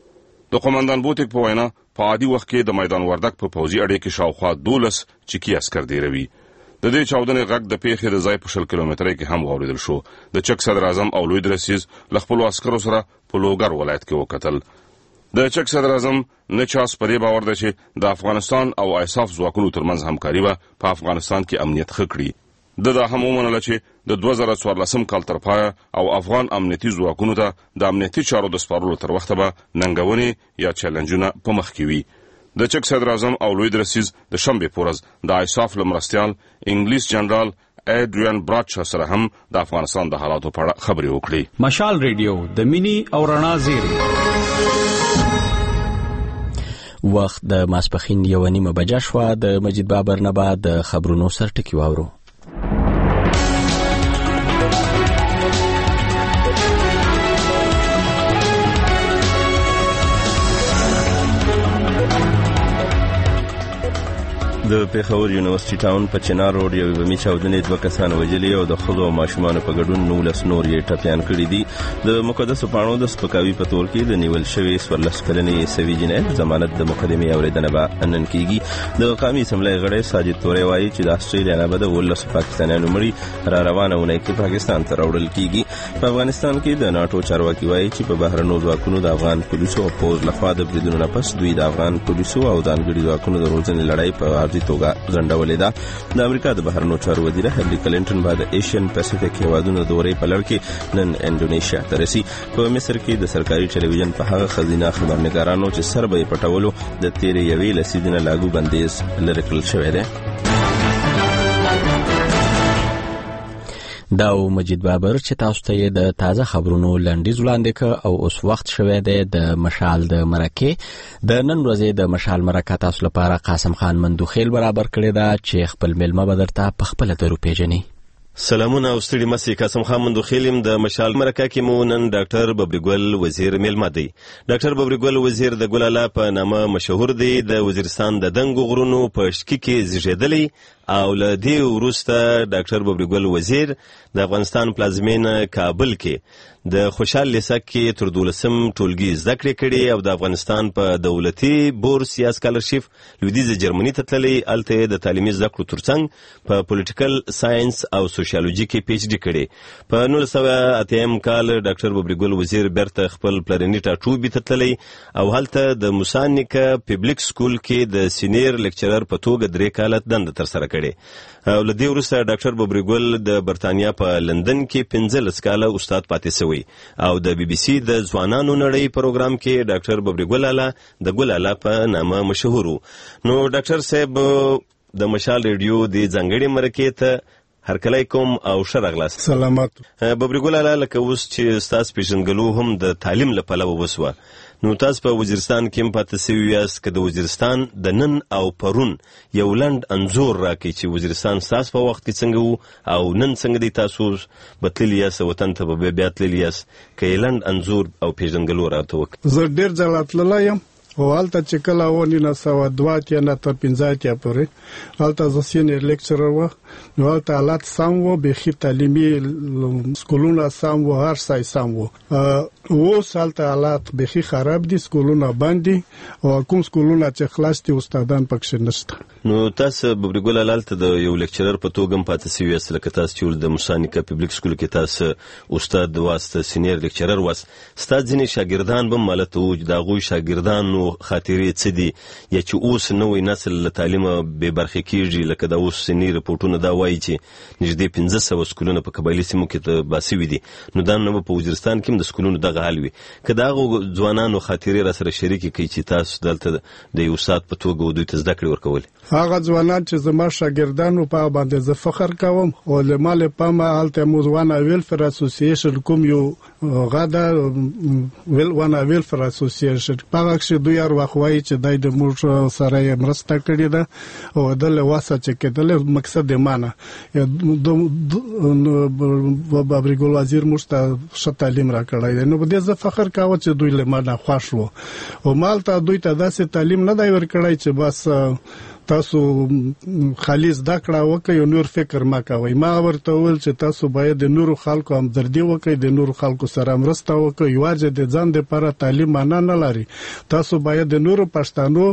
S23: د قومندان بوتیک په وینا په عادي وخت کې د میدان وردک په پوځي اډې کې شاوخوا 12 چکی عسكر دیروي. د دې چاودنې غږ د پیښې د ځای په 10 کیلومتره کې هم واوریدل شو. د چک صدر اعظم او لوی درسیز له خپل عسکرو سره په لوګر ولایت کې وکتل. د چک صدر اعظم نچاس په دې باور دی چې د افغانستان او ایساف ځواکونو ترمنځ همکاري به په افغانستان کې امنیت ښه کړي. دا هم ومنله چې د 2014 کال تر پایه او افغان امنیتي ځواکونو ته د امنیتي چارو د سپارلو تر وخته به ننګونې یا چیلنجونه په مخ کې وي. د چک صدر اعظم او لوی درسیز د شنبه پورز د ایساف لمرستیال انګلیس جنرال ایډریان براډشا سره هم د افغانستان د حالاتو په اړه خبرې وکړې.
S6: مشال ریډیو د مینی او رڼا زیری
S1: وخت د ماسپخین 1:30 بجې شو. د مجید بابر نه بعد د خبرونو سرټکی واورو.
S2: د پیښور یونیورسيټي ټاون په چنار روډ یو بمي چاودنې 2 کسان وژلي او د خلکو او ماشومان په ګډون 19 نور یې ټپيان کړي دي. د مقدس پاڼو د سپکاوي په تور کې د نیول شوی 14 کلنې سوي جنې ضمانت د مقدمې اوریدنه به نن کیږي. د قومي اسمبلی غړی ساجد توري وایي چې د استرالیا نه به د 19 پاکستانیانو مړي را روانه ونه کې پاکستان ته راوړل کیږي. په افغانستان کې د ناتو چارواکي وایي چې په بهرنیو ځواکونو د افغان پولیسو او پوز لخوا د بریدونو نه پس دوی د افغان پولیسو او ځانګړي ځواکونو د روزنې لړۍ په عادي توګه ځنډولې ده. د امریکا د بهرنیو چارو وزیر هیلری کلینټن بعد ایشین پیسفیک هیوادونو د دورې په لړ کې نن انډونیشیا ته رسي. په مصر کې د سرکاري ټلویزیون په هغه خزینه خبرنګارانو چې سر به پټولو د تیرې یوې لسیدنه لاګو بندیز لري کړل شوی دی. دا مجید بابر چې تاسو ته د تازه خبرونو لنډیز وړاندې ک او اوس وخت شوه د مشال د مرکه د نن ورځې د مشال مرکه تاسو لپاره قاسم خان مندوخیل برابر کړی دا چې خپل ملما بدرته په خپل درو پیژني.
S8: سلامونه او ستړي مسي. قاسم خان مندوخیل د مشال مرکه کې مو نن ډاکټر ببرګل وزیر ملما دی. ډاکټر ببرګل وزیر د ګلاله په نامه مشهور دی. د وزیرستان د دنګو غرونو په شکی کې زیږیدلی او له دې وروسته ډاکټر ببرګل وزیر د افغانستان پلازمینه کابل کې د خوشحال لیسک کې تر 12م ټولګي زده کړې کړې او د افغانستان په دولتي بورس یا سکالرشپ لویدیځ جرمني ته تللی. الته د تعلیمي زده کړو ترڅنګ په پولیټیکل ساينس او سوشیالوجي کې پی ایچ ډي کړې. په 1980 کال ډاکټر ببرګل وزیر بیرته خپل پلرني ټاټوبي ته تللی او هلته د موسانیکا پبلک سکول کې د سینیر لیکچرر په توګه 3 کال دنده تر سره کړې. او له دې وروسته ډاکټر ببرګل د برتانیا په لندن کې 15 کاله استاد پاتې شوی او د بي بي سي د ځوانانو نړۍ پروګرام کې ډاکټر ببرګل د ګلاله په نامه مشهور. نو ډاکټر صاحب د مشال ریډیو د ځنګړې مرکه ته هرکلی کوم او شرغلاس.
S9: سلامات.
S8: ببرګل لکه اوس چې تاسو پیژنګلو هم د تعلیم لپاره وسوه. نو تاسو په وزیرستان کې پاتې شوی یاست که د وزیرستان د نن او پرون یو لند انزور راکې چې وزیرستان تاسو په وخت کې څنګه وو او نن څنګه دی تاسو بتلی یاست وطن ته به بیا تللی یاست که لند انزور او پیژنګلو راته وک.
S9: زه ډیر ځله تللی یم او هلته چې کله ونی نه سوه 2 یا نه تر 15 پورې هلته زه سینیر لیکچرر و نو هلته حالات سم و بیخي تعلیمي سکولونه سم و هر څه سم و. اوس هلته حالات بیخي خراب دي. سکولونه بند دي او کوم سکولونه چې خلاص دي استادان پکښې نشته.
S8: نو تاسو ببرګل هلته د یو لیکچرر په توګه هم پاتې شوي یاست لکه تاسو چې د موسانیکا پبلک سکول کې تاسو استاد واسطه سینیر لیکچرر واست. ستا ځینې شاګردان به مالته وو د هغوی شاګردانو خاطرې څه دي یا چې اوس نوی نسل له تعلیمه بې برخې کېږي لکه د اوس سني رپورټونه دا وایي چې نږدې 1500 سکولونه په قبایلي سیمو کې تباه شوي دي. نو دا نه به په وزیرستان کې هم د سکولونو دغه حال وي. که د هغو ځوانانو خاطرې را سره شریکې کړي چې تاسو دلته د یو استاد په توګه دوی ته زده کړې ورکولې.
S9: هغه ځوانان چې زما شاګردانو په باندې زه فخر کوم او له مال پامه هلته مو ځوانه ویلفیر اسوسییشن کوم یو غاده ونه ویلفیر اسوسییشن په هغه کې دوی هر وخت وایي چې دای د موږ سره یې مرسته کړې ده او دله واسه چې کېدل مقصد یې مانه ببرګل وزیر موږ ته ښه تعلیم راکړی دی. نو په دې زه فخر کوم چې دوی له ما نه خوښ وو او مالته دوی ته داسې تعلیم نه دی ورکړی چې بس تاسو خالص دکړه وکي او نور فکر ما کوي. ما ورته ویل چې تاسو باید د نورو خلکو همدردي وکي، د نورو خلکو سره مرسته وکي، یوازې د ځان لپاره تعلیم معنا نه لري. تاسو باید د نورو پښتنو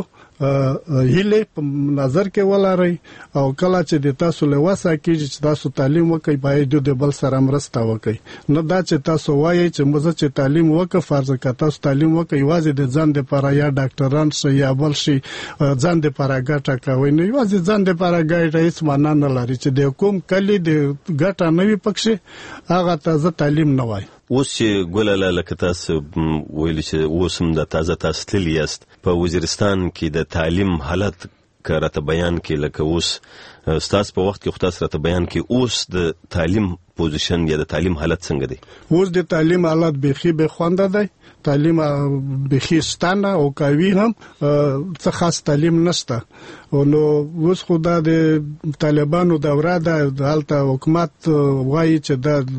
S9: هیله په نظر کې ولرئ او کله چې د تاسو له وسه کېږي چې تاسو تعلیم وکړئ باید د بل سره مرسته وکړئ. نه دا چې تاسو وایي چې موږ چې تعلیم وکړو فرض کړه تاسو تعلیم وکړئ یوازې د ځان لپاره یا ډاکټران شي یا بل شي ځان لپاره ګټه کوي، نه یوازې ځان لپاره ګټه هیڅ معنا نه لري. چې د کوم کلی د ګټه نه وي پکې هغه تازه تعلیم نه وای.
S8: اوس چې ګولاله لکه تاسو ویل چې اوس هم د تازه تللی یاست په وزیرستان کې د تعلیم حالت کارته بیان کې لکه اوس ستاسو په وخت کې خو تاسو راته بیان کې اوس د تعلیم پوزیشن یا د تعلیم حالت څنګه دی؟
S9: اوس د تعلیم حالت بخي به خوانده دی، تعلیم بخي ستانه او کوي هم څه خاص تعلیم نشته. نو اوس خو د طالبانو دوره د حالت حکومت وایي چې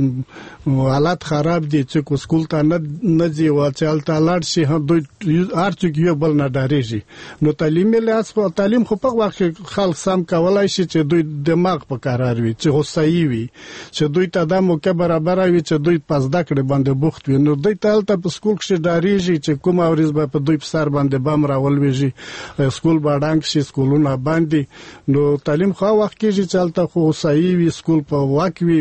S9: د حالات خراب دي چې کو سکول ته نه ځي او چې حالت لاړ شي هم دوی ارڅوک یو بل نه ډاریږي. نو تعلیم له اساس تعلیم خو په وخت خلک سم کولای شي چې دوی دماغ په قرار وي، چې هوسایي وي، چې دوی ته د موقع برابر وي، چې دوی پس دکړه باندې بوخت وي. نو دوی ته په سکول کې ډاریږي چې کوم اورز به په دوی په سر باندې بم راولويږي، سکول باندې شي سکولونه باندې. نو تعلیم خو وخت کې چې حالت خو هوسایي وي، سکول په واک وي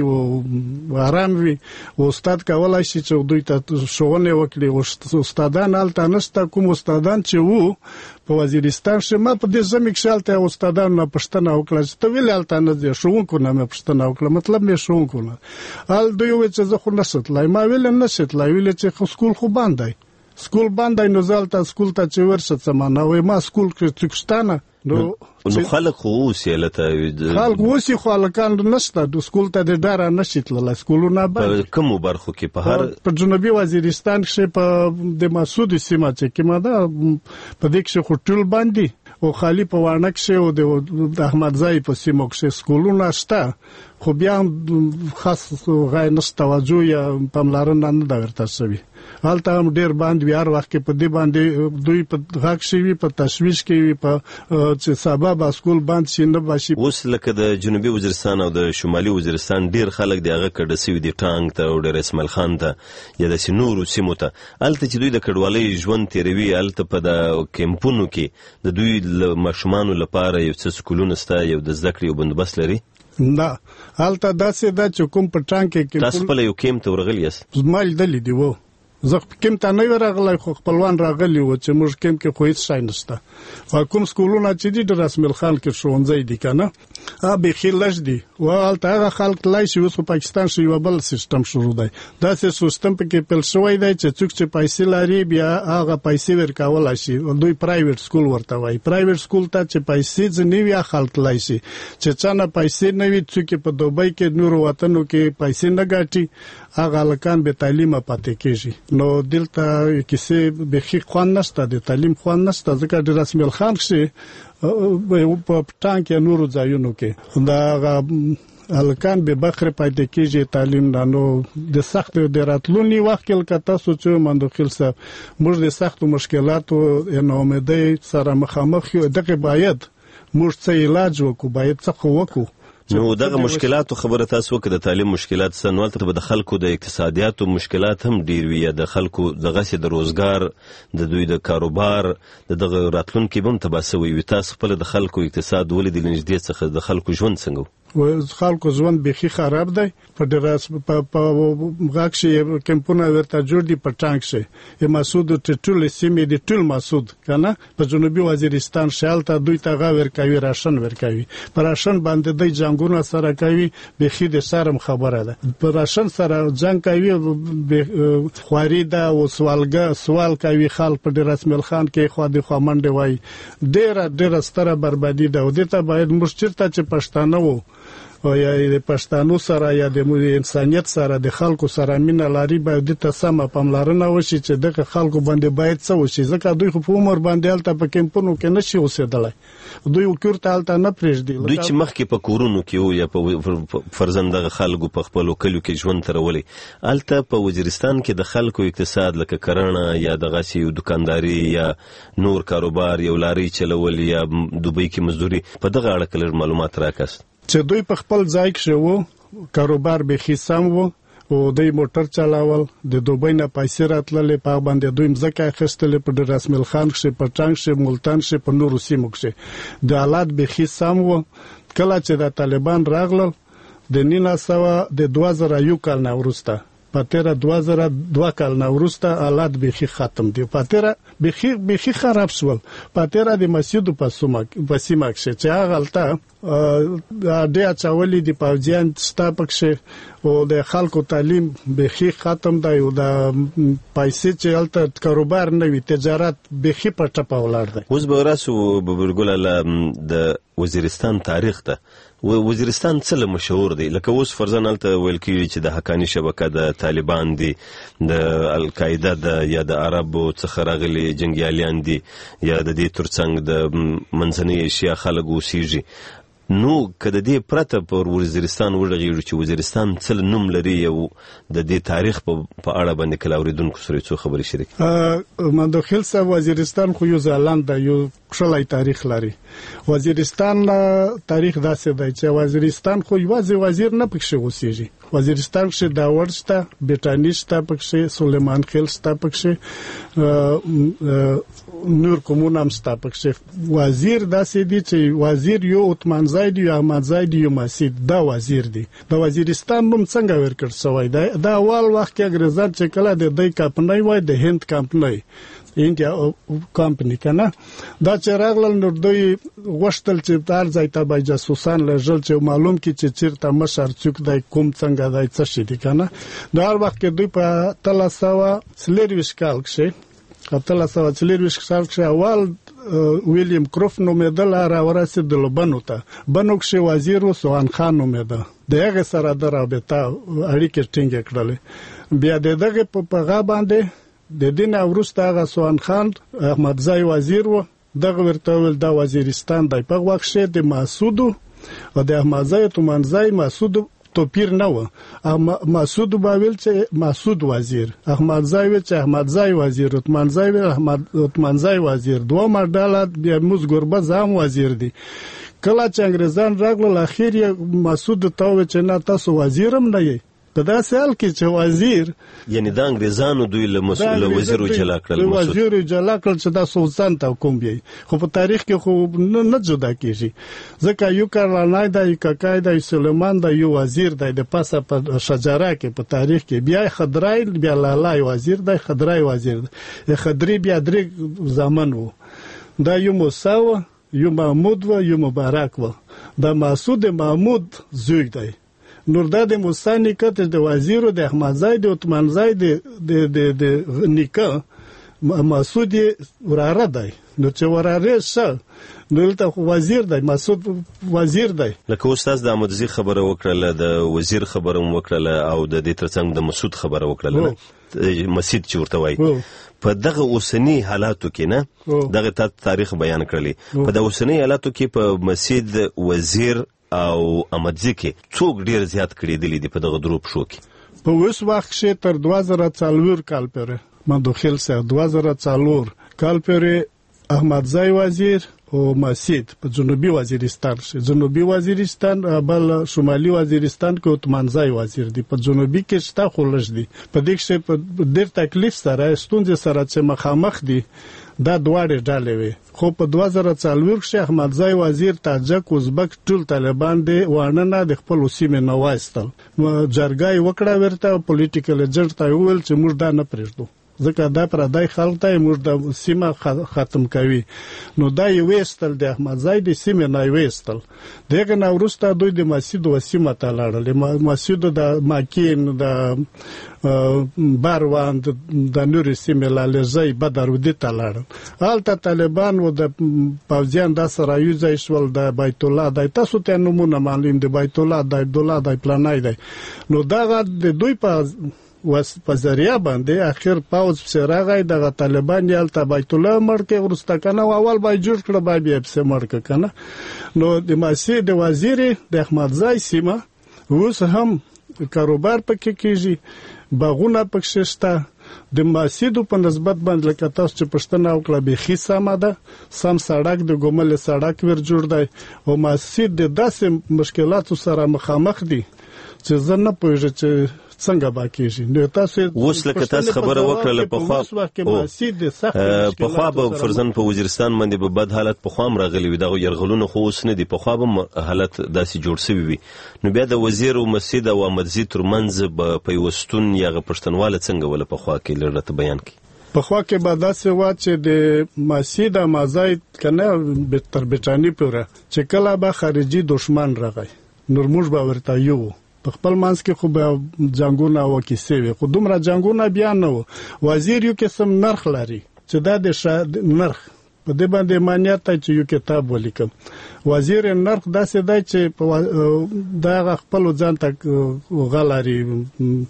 S9: او آرام وي، او استاد کولای شي چې دوی ته ښوونه وکړي. او استادان حالت نشته، کوم استادان چې وو په وزیرستان کې ما په دې زمي کې حالت استادانو نه پښتنه وکړه چې ته ویل حالت نه دي شوونکو نه مې پښتنه وکړه، مطلب مې شوونکو نه حال دوی وې چې زه خو نشتلای. ما ویل نشتلای، ویل چې سکول خو باندې سکول باندې نو زالته سکول ته چې ورشه سمانه وای ما سکول کې څکشتانه.
S8: نو خلک خو وسیلته
S9: خلک وسی خو الکان نشته د سکول ته د ډاره نشیتل سکولونه
S8: په کوم برخو کې په هر
S9: په جنوبي وزیرستان کې په د مسعود سیمه چې کما ده په دې کې خو ټول باندې او خالی په وانک شه او د احمد زای په سیمه کې سکولونه شته، خو بیا خاص غیر نشته توجه یا پاملرنه نه دا ورته شوی. حالت هم ډیر باندې هر وخت په دې باندې دوی په غاک شي په تشویش کې په چې سبب اسکول باندې شي نه باشي.
S8: اوس لکه د جنوبي وزیرستان او د شمالي وزیرستان ډیر خلک دغه کډه سوي دي ټانګ ته او د اسماعیل خان ته یا د سنورو سیمو ته الته چې دوی د کډوالۍ ژوند تیروي. الته په د کیمپونو کې د دوی ماشومان لپاره یو څه سکولونه ستا یو د زده کړې بندوبست لري؟
S9: نه الته داسې دا چې کوم په ټانګ کې
S8: تاسو په یو کیمپ ته ورغلی یاست؟
S9: مال دلی دی وو زه کوم ته نه راغلی، خو خپلوان راغلی و چې موږ کوم کې خو هیڅ شای نشته. کوم سکولونه چې دي د رسمل خان کې ښوونځی دي کنه به خلج دي او هغه خلک لای شي. اوس په پاکستان شي یو بل سیستم شروع دی، دا سیستم په کې پل شوی دی چې څوک چې پیسې لري بیا هغه پیسې ورکول شي. دوی پرایویټ سکول ورته وایي، پرایویټ سکول ته چې پیسې ځنی وي خلک لای شي، چې څنګه پیسې نه وي څوک په دوبۍ کې نور وطنو کې پیسې نه ګټي هغه لکان به تعلیم پاتې کیږي. نو دلته کیسه به خې خوان نشته، د تعلیم خوان نشته، ځکه د رسمل خان شي په ټانک یا نورو ځایونو کې دا الکان به بخره پاتې کیږي تعلیم نه. نو د سخت د راتلونی وخت کې کته سوچو مندوخیل صاحب موږ د سخت مشکلاتو نه امیدای سره مخامخ یو دغه باید موږ څه علاج وکړو، باید څه وکړو.
S8: نو دغه مشکلاتو خبره تاسو وکړه د تعلیم مشکلات سنوال ته د خلکو د اقتصادیاتو مشکلات هم ډیر وي، د خلکو دغه سي د روزګار د دوی د کاروبار دغه راتلونکي هم تباسوي وي. تاسو خپل د خلکو اقتصاد ولې د نږدې څخه د خلکو ژوند څنګه
S9: خلکو ژوند بخي خراب دی. په دراس په غاک شي کمپونه ورته جوړ دي په ټانک شي ی مسعود ټول سیمې دي ټول مسعود کنه په جنوبي وزیرستان شالته دوی ته غاور کوي راشن ورکوي، پر راشن باندې د جنگونو سره کوي بخي د سرم خبره ده، پر راشن سره جنگ کوي خواري ده او سوال کوي خلک په دراس مل خان کې خو د خامنډ وای ډېر ستره بربادي ده. او دته باید مشترته چې پښتانه وو او یا د پښتنو سره یا د انسانيت سره د خلکو سره مینه لري باید د تسمه پاملرنه وشي چې دغه خلکو باندې باید څه وشي ځکه دوی خو په عمر باندې الته په کمپونو کې نشي اوسېدلای دوی وکړه الته نه پرېږدي
S8: دوی چې مخکې په کورونو کې او یا په فرزندغه خلکو په خپل کلیو کې ژوند ترولي الته په وزیرستان کې د خلکو اقتصاد لکه کرنه یا د غسي او دکانداري یا نور کاروبار یو لاري چلول یا دوبۍ کې مزدوري په دغه اړه کلر معلومات راکاست
S9: چې دوی په خپل ځای کې وو کاروبار به خصم وو او دوی موټر چلاول د دوبۍ نه پیسې راتللې په باندې دوی مزکه اخیستلې په رسمل خان کې په ټانګ کې ملتان کې په نورو سیمو کې د حالات به خصم وو کله چې د طالبان راغلل د 2001 کال نه وروسته پاتره 2002 کال نه وروسته حالات به ختم دي پاتره به خراب شول پاتره د مسجد په سیمه کې چې غلطه د اچولې د پوجان ستاپکشه او د خلکو تعلیم به ختم دی او د پیسې چې الته کاروبار نه وي تجارت به په ټپه ولاړ دی
S8: اوس به راسو ببرګل د وزیرستان تاریخ ته وزیرستان څه مشهور دی لکه اوس فرضاً الته ویل کیږي چې د حقانی شبکه د طالبان دي د القاعده د یا د عربو څخه راغلي جنگیالیان دي یا د دې ترڅنګ د منځنۍ ایشیا خلکو سیږي نو کله دې پرته پر وزیرستان ورغیږي چې وزیرستان څل نوم لري یو د دې تاریخ په اړه باندې کله اوریدونکو سره څو خبرې شریک
S9: من داخل سره وزیرستان خو یو ځلاند یو ښکلی تاریخ لري وزیرستان تاریخ داسې دی چې وزیرستان خو یوازې وزیر نه پکښې اوسېږي وزیرستان کې داور شته بټانی شته پکښې سلیمان خیل شته پکښې نور کومون هم شته پکښې وزیر داسې دی چې وزیر یو عثمان زید یا احمد زید یو مسید دا وزیر دی د وزیرستان نوم څنګه ورکړ شوی دی دا اول وخت کې انګریزان چې کله د دې کمپنۍ وای د هند کمپنۍ انډیا کمپنی کنه دا چې راغلل نو دوی غوښتل چې تار ځای ته به جاسوسان لږل چې معلوم کی چې چیرته مشر څوک دی کوم څنګه دی څه شي دی کنه دا هر وخت کې دوی په 1340 کال کې اول ویلیام کروف نومېدل را ورسېدل بنو ته بنو کې وزیر وسوان خان نومېده دغه سره د رابطه اړیکې ټینګې کړلې بیا دغه په غا باندې د دین وروسته هغه سوان خان احمد زای وزیر و دغه ورته ول د وزیرستان د په وخت شه د مسعود او د احمد زای تو منځای مسعود توپیر نه و مسعود باویل چې مسعود وزیر احمد زای چې احمد زای وزیر عثمان زای احمد عثمان زای وزیر دوه مرداله بیا موږ ګربه زام وزیر دي کله چې انګریزان راغلل اخیر مسعود ته چې نه تاسو وزیرم نه یې په داسې حال کې چې وزیر
S8: یعنی د انګریزانو دوی له مسؤل وزیر جلا کړل
S9: وزیر جلا کړل چې د سلطان ته حکم دی خو په تاریخ کې خو نه جدا کیږي ځکه یو کارلانای د کاکای د سلیمان د یو وزیر د پاسه په شجره کې په تاریخ کې بیا خضرای بیا لالای وزیر د خضرای وزیر خضری بیا درې زمان وو دا یو موسی یو محمود و یو مبارک و د مسعود محمود زوی دی نور د موسی نیکه د وزیر د احمد زید عثمان زید د نیکه مسعود وراره دی نو چې وراره شه نو ته وزیر دی مسعود وزیر دی
S8: لکه استاد د احمدزي خبره وکړه د وزیر خبره وکړه او د دې ترڅنګ د مسعود خبره وکړه مسجد چې ورته وای په دغه اوسنی حالاتو کې نه دغه تاریخ بیان کړلی په د اوسنی حالاتو کې په مسجد وزیر او احمدزي کې څوک ډیر زیات کړي دي په دغه دروپ شو کې
S9: په اوس وخت کې تر 2004 کال پورې ما داخل سره 2004 کال پورې احمد زای وزیر او مسجد په جنوبي وزیرستان کې جنوبي وزیرستان بل شمالي وزیرستان کې عثمان زای وزیر دی په جنوبي کې شته خلش دی په دې کې په ډېر تکلیف سره ستونزې سره چې مخامخ دي دا دواړه ډلې وي خو په 2004 کې احمد زای وزیر تاجک ازبک ټول طالبان دی وانه نه د خپل سیمه نوایستل جرګای وکړه ورته پولیټیکل ایجنټ ته ویل چې موږ دا نه پرېږدو ځکه دا پردای خلک ته موږ د سیمه ختم کوي. نو دا یې ویستل د احمدزی د سیمې نه ویستل. دغه نه وروسته دوی د مسجد وسیمه ته لاړل. مسجد د ماکین د باروان د نورې سیمې لالزی بدرودي ته لاړل. هلته طالبان و د پوځیان د سره یو ځای شول. د بیت الله د تاسو ته نمونه معلوم دی، بیت الله د عبدالله د پلانای دی. نو دغه د دوی په ذریعہ باندې اخر پاوز پسې راغی. دغه طالبان یې هلته بیت الله مړ کړ وروسته که نه اول به یې جوړ کړه بیا پسې مړ کړه که نه. نو د ماسې د وزیر د احمدزی سیمه اوس هم کاروبار پکې کېږي، باغونه پکې شته. د مسجدو په نسبت باندې لکه تاسو چې پوښتنه وکړه بیخي سمه ده. سم سړک د ګومل سړک ور جوړ دی او مسجد د داسې مشکلاتو سره مخامخ دي چې زه نه پوهېږم چې څنګه به کېږي. نو تاسو
S8: اوس لکه تاسو خبره وکړله پخوا به فرضاً په وزیرستان باندې به بد حالت پخوا هم راغلی وي، دغه یرغلونه خو اوس نه دي، پخوا به حالت داسې جوړ سوي وي. نو بیا د وزیر او مسجد او احمدزي ترمنځ به پیوستون یا پښتنواله څنګه ولا پخوا کې لږ راته بیان کړي؟
S9: پخوا کې به داسې وه چې د مسجد احمدزی که نه تر برټانیې پورې چې کله به خارجي دشمن راغی نو موږ به ورته یو په خپل منځ کې خو به جنګونه او کیسې وي، خو دومره جنګونه بیا نه وو. وزیر یو قسم نرخ لري چې دا د نرخ په دې باندې مانیت ته چې یو کتاب ولیکم. وزیر نرخ داسې دی چې دا خپل ځان ته غلاري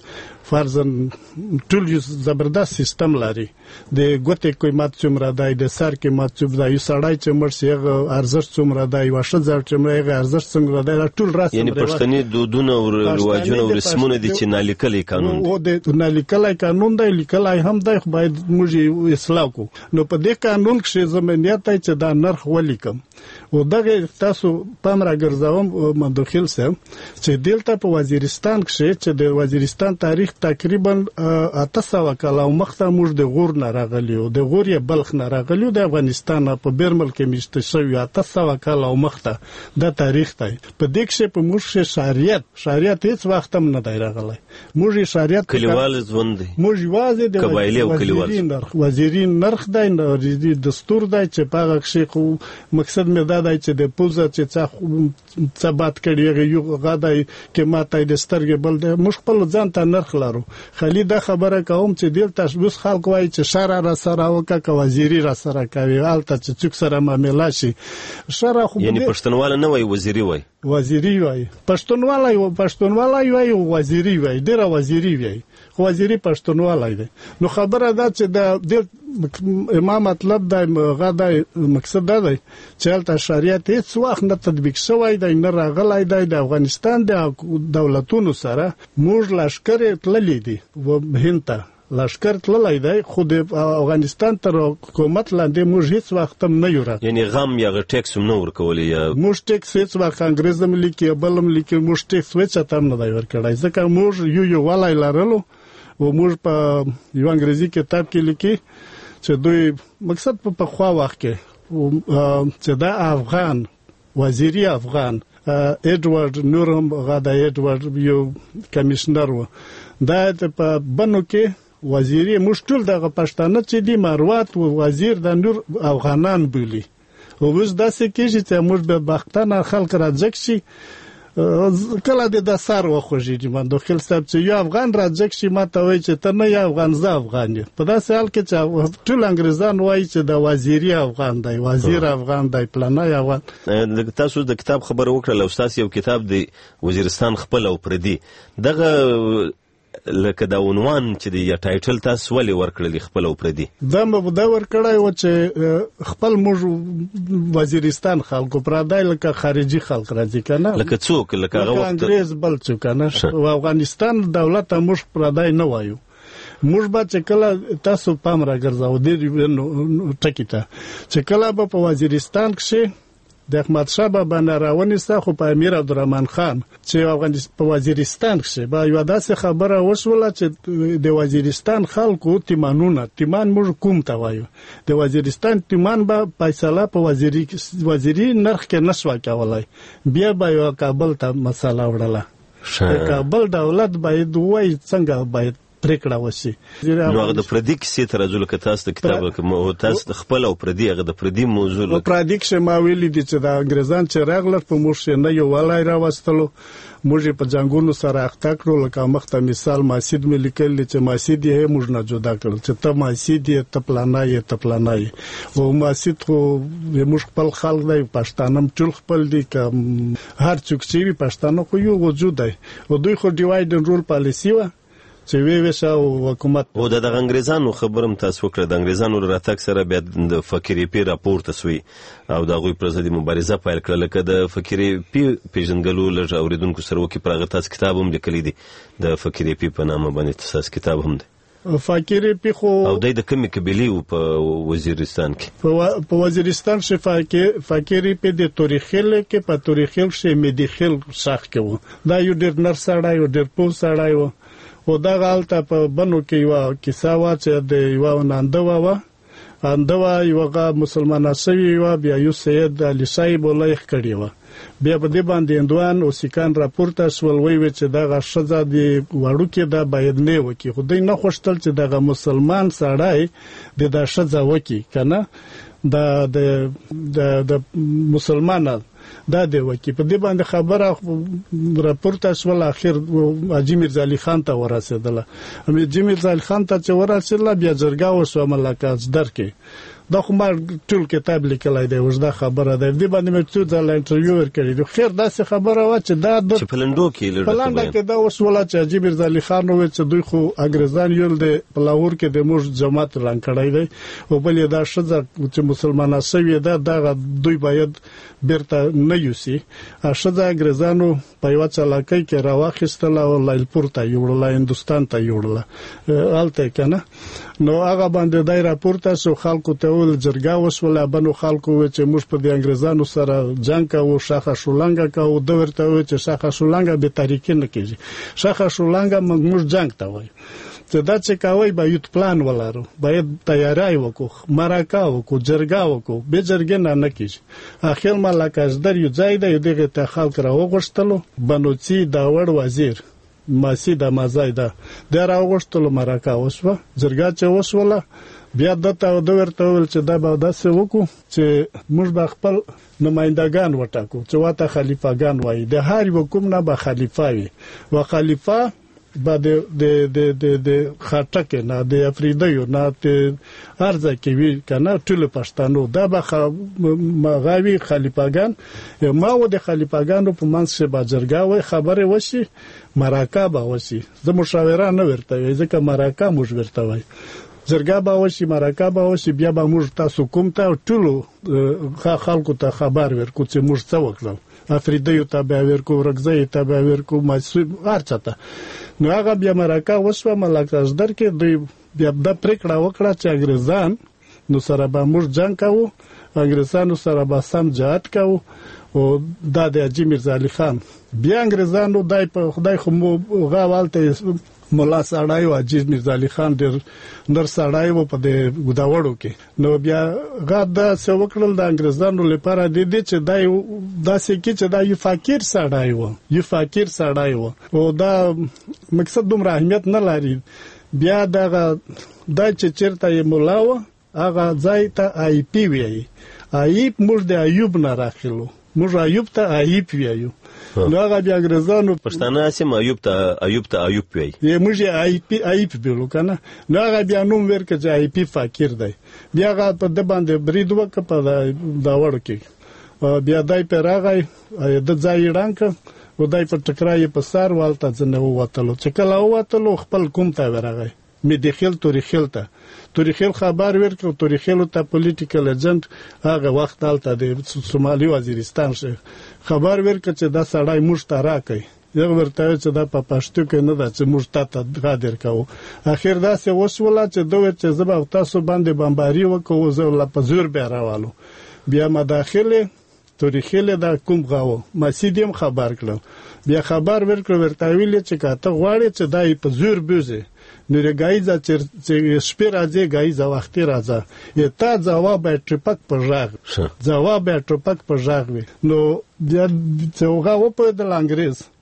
S9: فرضاً ټول یو زبردست سیستم لري. د ګوتې قیمت څومره دی، د سر قیمت څومره دی، یو سړی چې مړ شي هغه ارزښت څومره دی، یوه ښځه چې مړه هغه ارزښت څومره دی، دا ټول رسم
S8: یعنی پښتني دودونه او رواجونه او رسمونه دي چې نالیکلی قانون دی.
S9: او د نالیکلی قانون دی، لیکلی هم دی، خو باید موږ یې اصلاح کړو. نو په دې قانون کښې ضمانیت دی چې دا نرخ ولیکم. او دغه تاسو پام راګرځوم مندوخیل صاحب چې دلته په وزیرستان کښې چې د وزیرستان تاریخ تقریبا 800 کاله مخته موږ د غور نه راغلی او د غور یې بلخ نه راغلی، د افغانستان په بیرمل کې میشته شوي 800 کاله مخته دا تاریخ دی. په دې کښې په موږ کښې شریعت هیڅ وخت هم نه دی راغلی. موږ یې شریعت
S8: کلیوال ژوند دی،
S9: موږ یوازې د
S8: قبایلي او کلیوال
S9: وزیري نرخ دی، دستور دی چې په هغه کښې خو مقصد مې دا دی چې د پوزه چې څه بات کړي هغه یو غاده کې ماته د سترګې بل دی. موږ خپل ځان ته نرخ لرو. خالي دا خبره کوم چې دلته اوس خلک وایي چې شرع را سره وکړه که وزیري را سره کوي، هلته چې څوک سره معامله شي شرع خو
S8: یعنی پښتونواله نه وایي وزیري وایي،
S9: وزیري وایي، پښتونواله وایي، وزیري وایي، ډېره وزیري وایي، خو وزیري پښتونواله دی. نو خبره دا چې د امام مطلب دا غدا مقصد دا دی چې هلته شریعت هیڅ وخت نه تطبیق شوی دی، نه راغلی دی. د افغانستان د دولتونو سره موږ لشکرې تللی دي و هند ته لشکر تللی دی، خو د افغانستان تر حکومت لاندې موږ هیڅ وخت هم نه یو راغلی.
S8: یعنی غم یا ټیکس هم نه ورکولی؟
S9: موږ ټیکس هیڅ وخت انګریز هم لیکي بل هم لیکي، موږ ټیکس هیڅ هم نه دی ورکړی، ځکه موږ یو والی لرلو. او موږ په یو انګریزي کتاب کې لیکي چې دوی مقصد په پخوا وخت کې چې دا افغان وزیري افغان ایډورډ نورم غدا ایډورډ یو کمیشنر و، دا په بنو کې وزیري موږ ټول دغه پښتانه چې دی مروت وزیر د نور افغانان بولی. او اوس داسې کېږي چې موږ به بختانه خلک راځک شي کله د سر وخوږي مندوخیل صاحب چې یو افغان راځک شي ماته وایي چې ته نه یو افغان زه افغان یم. په داسې حال کې چې ټول انګریزان وایي چې د وزیري افغان دی، وزیر افغان دی، پلانای افغان.
S8: تاسو د کتاب خبره وکړه او تاسو یو کتاب دی وزیرستان خپل او پردي، دغه لکه دا عنوان چې دی یا ټایټل تاسو ولې ورکړلی خپل او پردي؟
S9: دا مبدا ورکړی و چې خپل موږ وزیرستان خلکو پردی لکه خارجي خلک راځي که نه،
S8: لکه څوک لکه هغه وخت
S9: انګریز بل څوک که نه. و افغانستان دولت ته موږ پردی نه وایو. موږ به چې کله تاسو پام راګرځاو دې ټکي ته چې کله به په وزیرستان کښې د احمدشاه بابا نه راونیسته، خو په امیر عبدالرحمن خان چې په وزیرستان کښې به یوه داسې خبره وشوله چې د وزیرستان خلکو تیمان موږ کوم ته وایو، د وزیرستان تیمان به فیصله په وزیري نرخ کې نه شوه کولی. بیا به یوه کابل ته مسله وړله. د کابل دولت باید ووایي څنګه باید پریکړه وشي.
S8: نو هغه د پردي کیسې تر ازول که تاسو د کتاب کوم تاسو د خپل او پردي هغه د پردي موضوع
S9: او پردي کې ما ویلي دي چې د انګريزان چې راغلل په موږ نه یو ولای راوستلو موږ په جنگونو سره اخته کړو. لکه مخته مثال ماسید مې لیکل چې ماسید یې موږ نه جدا کړل چې ته ماسید یې ته پلانای او ماسید خو موږ خپل خلک دی پښتانم ټول خپل دي که هر څوک چې پښتانه خو یو وجود دی او دوی خو ډیوایډ اند رول پالیسی و چې وی وسه حکومت
S8: او د انګريزانو خبرم تاسو وکړه. د انګريزانو راتګ سره بیا د فقيري پی راپورته سوی او د غوي پر ضد مبارزه پیل کړل. که د فقيري پی پیژنګلو لږ اوریدونکو سره وکي پرغه تاسو کتاب هم لیکلی دی د فقيري پی په نامه باندې تاسو کتاب هم دی.
S9: فقيري پی خو
S8: او د کومې قبيله په وزیرستان کې
S9: په وزیرستان شفا فقيري پی د توریخل کې په توریخل شې مدیخل شاخ کې و دا یو ډیر نر سړی یو ډیر پوه سړی و او دا غالطه په بنو کې یو کیسه وا چې د یو اندوا یو مسلمان شوی و بیا یو سید علي صاحب ولایخ کړی و بیا په دې باندې اندوان او سکان راپورته سول وی چې دا شزا دی وړو کې دا باید نه وکی خو دې نه خوشتل چې دا مسلمان سړی د شزا وکی کنه د مسلمان دا دی وکی په دې باندې خبره راپورته سول. اخر حاجی میرزا علي خان ته ورسېدله. حاجی میرزا علي خان ته چې ورسېدله بیا جرګه وشوه ملکه درکې دا خو ما ټول کتاب لیکلای دی اوس دا خبره ده دې باندې مې څو ځله انټرویو ورکړی دی. خیر داسې خبره وا چې دا د
S8: پلندو کې
S9: پلاندا کې دا وسوله چې حاجی میرزا علي خان نو چې دوی خو انګريزان یول دی په لاهور کې د موږ جماعت ران کړی دی او بل دا شزه چې مسلمانان سوي دا دوی باید بیرته نه یوسي. شزه انګريزانو په یو چلاکۍ کې راوخستله او لایلپور ته یوړله هندستان ته یوړله الته کنه نو هغه باندې دای راپورته سو خلکو ته ول جرګه وسوله بنو خلکو چې موږ په انګريزانو سره جنگ کوو شاخه شولنګا کوو د ورته چې شاخه شولنګا به تاریخ نه کیږي شاخه شولنګا موږ جنگ ته وای چې دا چې کوي باید پلان ولرو باید تیاری وکړو مرکه وکړو جرګه وکړو به جرګه نه کیږي. اخر ملکه در یو ځای دی دغه ته خلک راوغښتلو بنوچی دا وړ وزیر ماسی د مازای دا راوغښتلو مرکه وسوه جرګه چې وسوله بیا دته د ورته ول چې دا به داسې وکړو چې موږ به خپل نمائندگان وټاکو چې واته خلیفګان وای د هر حکومت نه به خلیفہ وي او خلیفہ با د خاټک نه د افریدیو نه ته ارزه کې وی کنه ټول پښتانو دا به مغاوی خلیفګان ما و د خلیفګانو په منځ کې باجرګا وای خبره وشي مراکا به وشي زه مشاوره نه ورته ځکه مراکا موږ ورته وای جرګه به وشي مراکا به وشي بیا به موږ تاسو کوم ته ټول خلکو ته خبر ورکو چې موږ څه وکړو افریدیو ته به ورکو رګزې ته به ورکو مسعود ارچته نو هغه بیا مراکا وسوه ملکه در کې دوی بیا د پریکړه وکړه چې انګريزان نو سره به موږ جنگ کوو انګريزانو سره به سم جهاد کوو او دا د حاجی میرزا علي خان بیا انګريزانو دای په خدای خو غوالته مولا سړای او حاجی میرزا علي خان ډېر نر سړای و په ګداوړو کې نو بیا غاده څه وکړل د انګريزانو لپاره د دې چې داسې کې چې دا یو فقیر سړای و او دا مقصد دومره اهمیت نه لري. بیا دا چې چیرته یې مولا و هغه ځای ته آی پی وی ایوب موږ د ایوب نه راخلو موږ ایوب ته ایوب ویایو نو هغه بیا انګريزانو
S8: پښتانه سم ایوب ته ایوب وی
S9: موږ ایوب بیلو کنه نو هغه بیا نوم ورکړ چې ایوب فقیر دی بیا هغه په د باندې برید وکړ په دا وړو کې بیا دای په راغی د ځای رانک او دای په ټکرای په سار والته ځنه ووتلو چې کله ووتلو خپل کوم ته ورغی می دخل توریخل خبر ورکړ توریخل ته پولیټیکل ایجنټ هغه وخت دالته د سومالي وزیرستان شه خبر ورکړ چې دا سړی مشته راکې یو ورته چې دا په پښتو کې نه ده چې موږ ته غادر کوو. اخر دا څه وسوله چې دوی چې زبا تاسو باندې بمباري وکړو زه لا په زور به راوالو بیا مداخله توریخل دا کوم غاو مسیدیم خبر کړو بیا خبر ورکړ ورته ویل چې کاته غواړي چې دای په زور بوزي نو رګایزه چې شپې راځي غایزه وخت راځه یتا جواب ټپک پر ژغ وي نو بیا چې هغه په د انګريز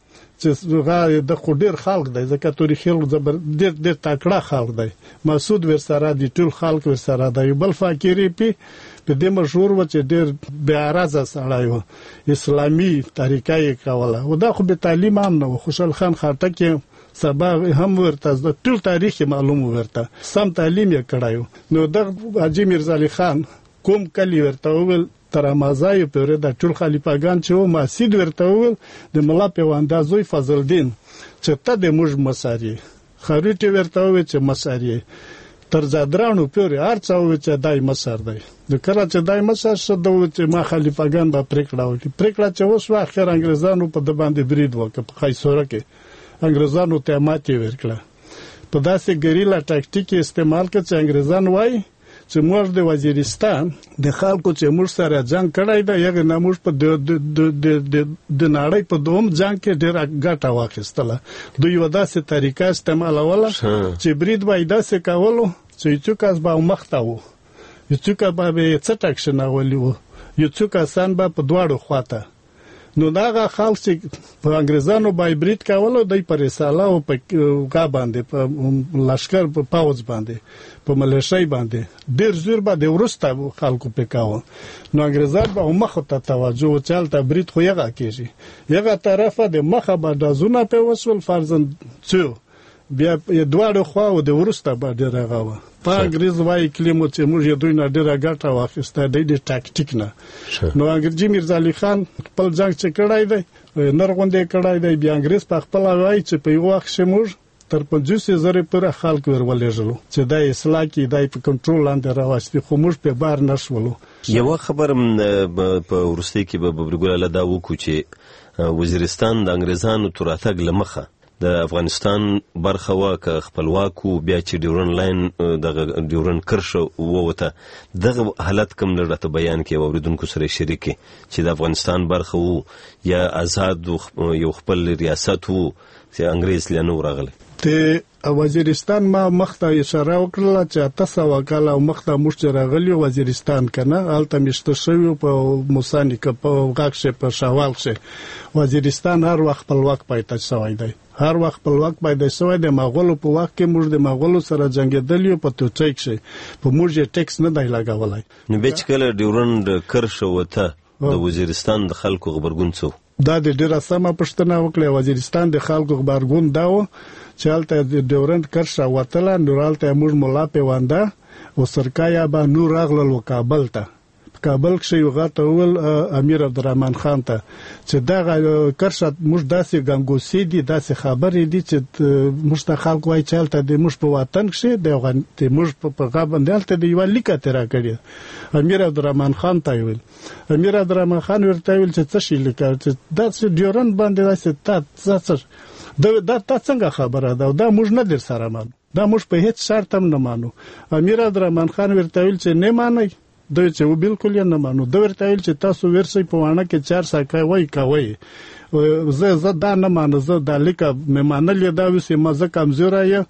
S9: چې غا د خډیر خلق دی ځکه تاریخي زبر ډېر تکړه خلق دی مسعود ورسره دی ټول خلق ورسره دی بل فقيري په دې مشهور و چې ډېر بیارازه سړی و اسلامي طریقه یې کوله او دا خو به تعلیم هم نه و خوشحال خان خټک سبا هم ورته د ټول تاریخ معلوم ورته سم تعلیم یې کړایو نو د حاجی میرزا علي خان کوم کلی ورته ویل تر مازای پورې د ټول خلیفګان چې و مسجد ورته ویل د ملا پیوند زوی فضل الدین چې ته د موږ مساری خریټ ورته ویل چې مساری تر زادرانو پورې ارڅو چې دای مسار دی د کله چې دای مسار شد چې ما خلیفګان به پریکړه وکړي پریکړه چې اوس واخر انګريزانو په د باندې برید وکړ په خیسوره کې انګريزانو ته ماتې ورکړه په داسې ګریلا ټاکټیک استعمال کړ چې انګريزان وای چې موږ د وزیرستان د خلکو چې موږ سره جنگ کړای دا یغه ناموش په د نړۍ په دوم جنگ کې ډېر ګټه واخیستله دوی وداسې طریقه استعمالوله چې برید وای داسې کولو چې څوک به مختاو څوک به څټک شناولي وو څوک سان به په دواړو خواته نو داغه خلک چې په انګريزانو باندې برید کولو دای پر رساله او په غا باندې په لشکر په پاوز باندې په ملیشي باندې ډیر زور باندې ورسته خلکو په کاوه نو انګريزان به مخ ته توجه چلته برید خو یغه کیږي یغه طرفه د مخه باندې زونه په وسول فرزند څو بیا دواړو خوا او د ورسته باندې راغوه په انګريز وای کلمو چې موږ دوی نه ډیره ګټه واخیسته د ټاکټیک نه نو انګريزي میرزا علي خان خپل جنگ چې کړای دی نرغوندې کړای دی بیا انګريز په خپل وای چې په یو وخت شموږ تر 50,000 پر خلک ورولېږلو چې د اصلاح کې د کنټرول لاندې راوستي خو موږ په بار نشولو
S8: یو خبر په ورستي کې به ببرګول له دا وکړو چې وزیرستان د انګريزانو تراتګ لمخه د افغانستان برخه واکه خپلواکو بیا چې ډیورن لاین د ډیورن کرښه ووته دغه حالت کوم لرته بیان کې اوریدونکو سره شریکي چې د افغانستان برخه وو یا آزاد یو خپل ریاست وو چې انګريز لنو راغله
S9: ته وزیرستان ما مخته اشاره وکړه چې 800 کال او مخته مشت راغلی وزیرستان کنه الته مشته شوی په موسانی کې په غاښه په شوال شه وزیرستان هر وخت خپلواک پاتې شوی دی هر وخت خپلواک پاتې شوی د مغولو په وخت کې موږ د مغولو سره جنگیدل په توچیک شه په موږ ټیکس نه دی لګولای
S8: نو به چې کله ډیورند کرښه وته د وزیرستان د خلکو خبرګون څو
S9: دا د ډیره سمه پښتنه وکړه وزیرستان د خلکو خبرګون داو چې الته د ډیورند کرښه وتله نورالته موږ مولا پیوانده او سرکایا به نور راغلل کابل ته کابل کې یو غاټه ول امیر عبدالرحمن خان ته چې دا کرښه موږ داسې ګنګوسي دي داسې خبرې دي چې موږ ته خلک وایي چې الته د موږ په وطن کې د موږ په غابند الته د یو لیکه ترا کړی امیر عبدالرحمن خان ته ویل امیر عبدالرحمن خان ورته ویل چې څه شي لیکل چې داسې ډیورند باندې داسې تاسو دا څنګه خبره ده دا موږ نه در سره مانو دا موږ په هیڅ شرط هم نه مانو امیر عبدالرحمن خان ورته ویل چې نه ماني دوی چې بالکل نه مانو دا ورته ویل چې تاسو ورسې په وانه کې 4 ساکه وای کوي زه دا نه مانو زه د لیکه مېمانل دا وسې مزه کمزوره یم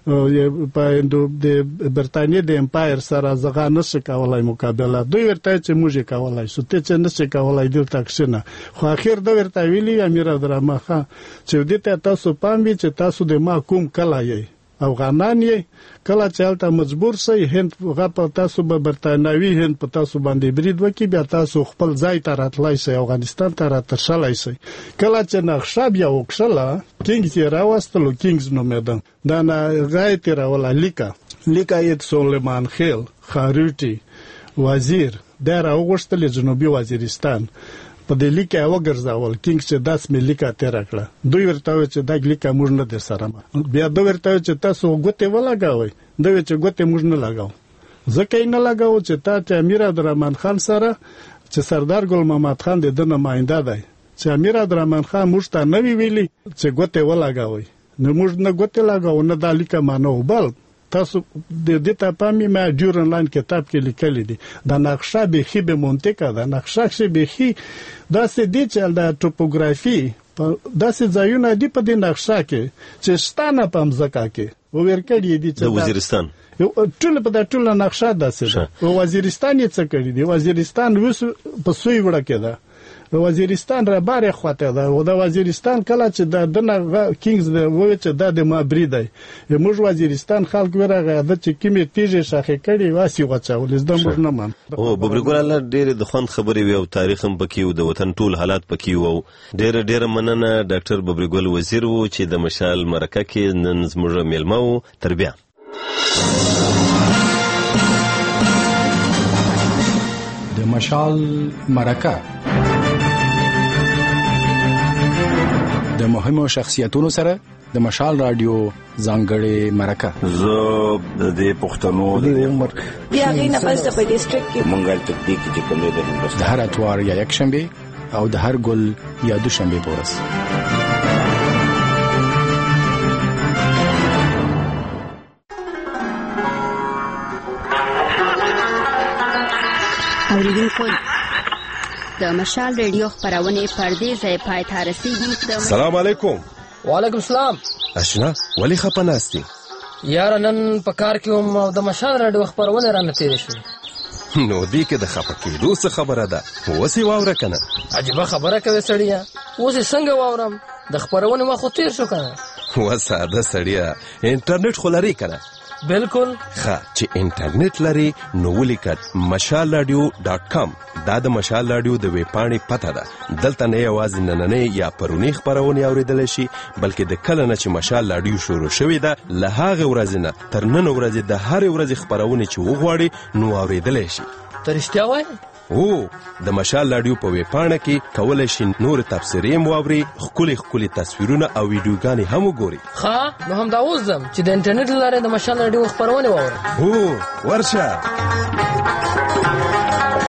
S9: په د برتانیې د امپایر سره زغه نشه کولای مقابله دوی ورته چې موږ کولای شو ته چې نشه کولای دل تاکشنه خو اخر دا ورته ویلي امیر عبدالرحمن خان چې دې ته تاسو پام وی چې تاسو د ما کوم کلای افغانان یې کله چې الته مجبور شي هند غو تاسو به برتانوي هند په تاسو باندې برید وکي بیا تاسو خپل ځای ته راتلای شئ افغانستان ته راتشلای شئ کله چې نقشه بیا وکړه کینګز یې راوستلو کینګز نومېده دا نه غایت راولا لیکا یې سلیمان خیل خاروټي وزیر دا راوغشتل جنوبي وزیرستان په دې لیکه وګرځاول کینګ چې 10 ملیکا تیر کړه دوی ورته چې دا لیکه موږ نه در سره بیا دوی ورته چې تاسو غوته ولاګاوي دوی چې غوته موږ نه لګاو ځکه نه لګاو چې تا امیر عبدالرحمن خان سره چې سردار ګل محمد خان د نماینده دی چې امیر عبدالرحمن خان موږ ته نوی ویلي چې غوته ولاګاوي نو موږ نه غوته لګاو نه دا لیکه مانو بل تاسو د دې ته پامې ما ډیورن لاین کتاب کې لیکل دي دا نقشه به خي به منطقه دا نقشه چې به خي دا سې دي چې د ټوپوګرافي دا سې ځایونه دي په دې نقشه کې چې ستانه پم زکا کې ورکړي دي چې
S8: د وزیرستان
S9: ټول په ټول نقشه ده سه او وزیرستان یې څه کړی دی وزیرستان وس په سوی وړه کې ده وزیرستان را بارې خواته ده او د وزیرستان کله چې د دنه کینګز د وې چې د مابری دی موږ وزیرستان خلک ورغه د چې کیمه تیجه شاخه کړي واسي غچاول زده موږ نه مان
S8: او ببرګول الله ډېر د خوند خبرې وي او تاریخ هم پکې او د وطن ټول حالات پکې وو ډېر مننه ډاکټر ببرګول وزیر وو چې د مشال مرکه کې نن زموږ میلمه وو تربیه
S6: د مشال مرکه د مهمو شخصیتونو سره د مشال رادیو ځانګړې مرکه
S3: زه د پښتنو د عمر
S7: بیا غینه پس د ډیسټریکټ کې
S3: مونږه تطبیق چې کوم د هندوستان
S6: د هر اتوار یا یک شنبه او د هر ګل یا دوشنبه پورس
S10: اوریدونکو د مشال ریډیو خبرونه پردې ځای پای ته رسیدي.
S24: سلام علیکم.
S25: وعلیکم السلام.
S24: اشنا ولی خپناستی
S25: یار نن په کار کې هم د مشال ریډیو خبرونه را نتیری شو.
S24: نو دی کې د خپکې دوه خبره ده وسی واوره کنه.
S25: عجیب خبره کوي سړیا. اوس څنګه واورم د خبرونه ما خو تیر شو کنه.
S24: وساده سړیا انټرنیټ خلاري کنه.
S25: بالکل
S24: ښه چې انټرنیټ لري نو ولیکټ mashalradio.com دا د مشال رادیو د ویب پاڼې پته ده. دلته نه یوازې نننې یا پرونی خبرونه اوریدل شي بلکې د کله نه چې مشال رادیو شروع شوې ده له هغه ورځې نه تر نن ورځې د هر ورځې خبرونه چې وغواړي نو اوریدل شي.
S25: ترشتیا وای
S24: او د مشال رادیو په ویب پاڼه کې کولای شي نور تفسیرې مواوري خولي تصویرونه او ویډیوګانې هم وګوري.
S25: ښه نو هم دا اوس چې د انټرنیټ لاره د مشال رادیو خبرونه واورم.
S24: او ورشه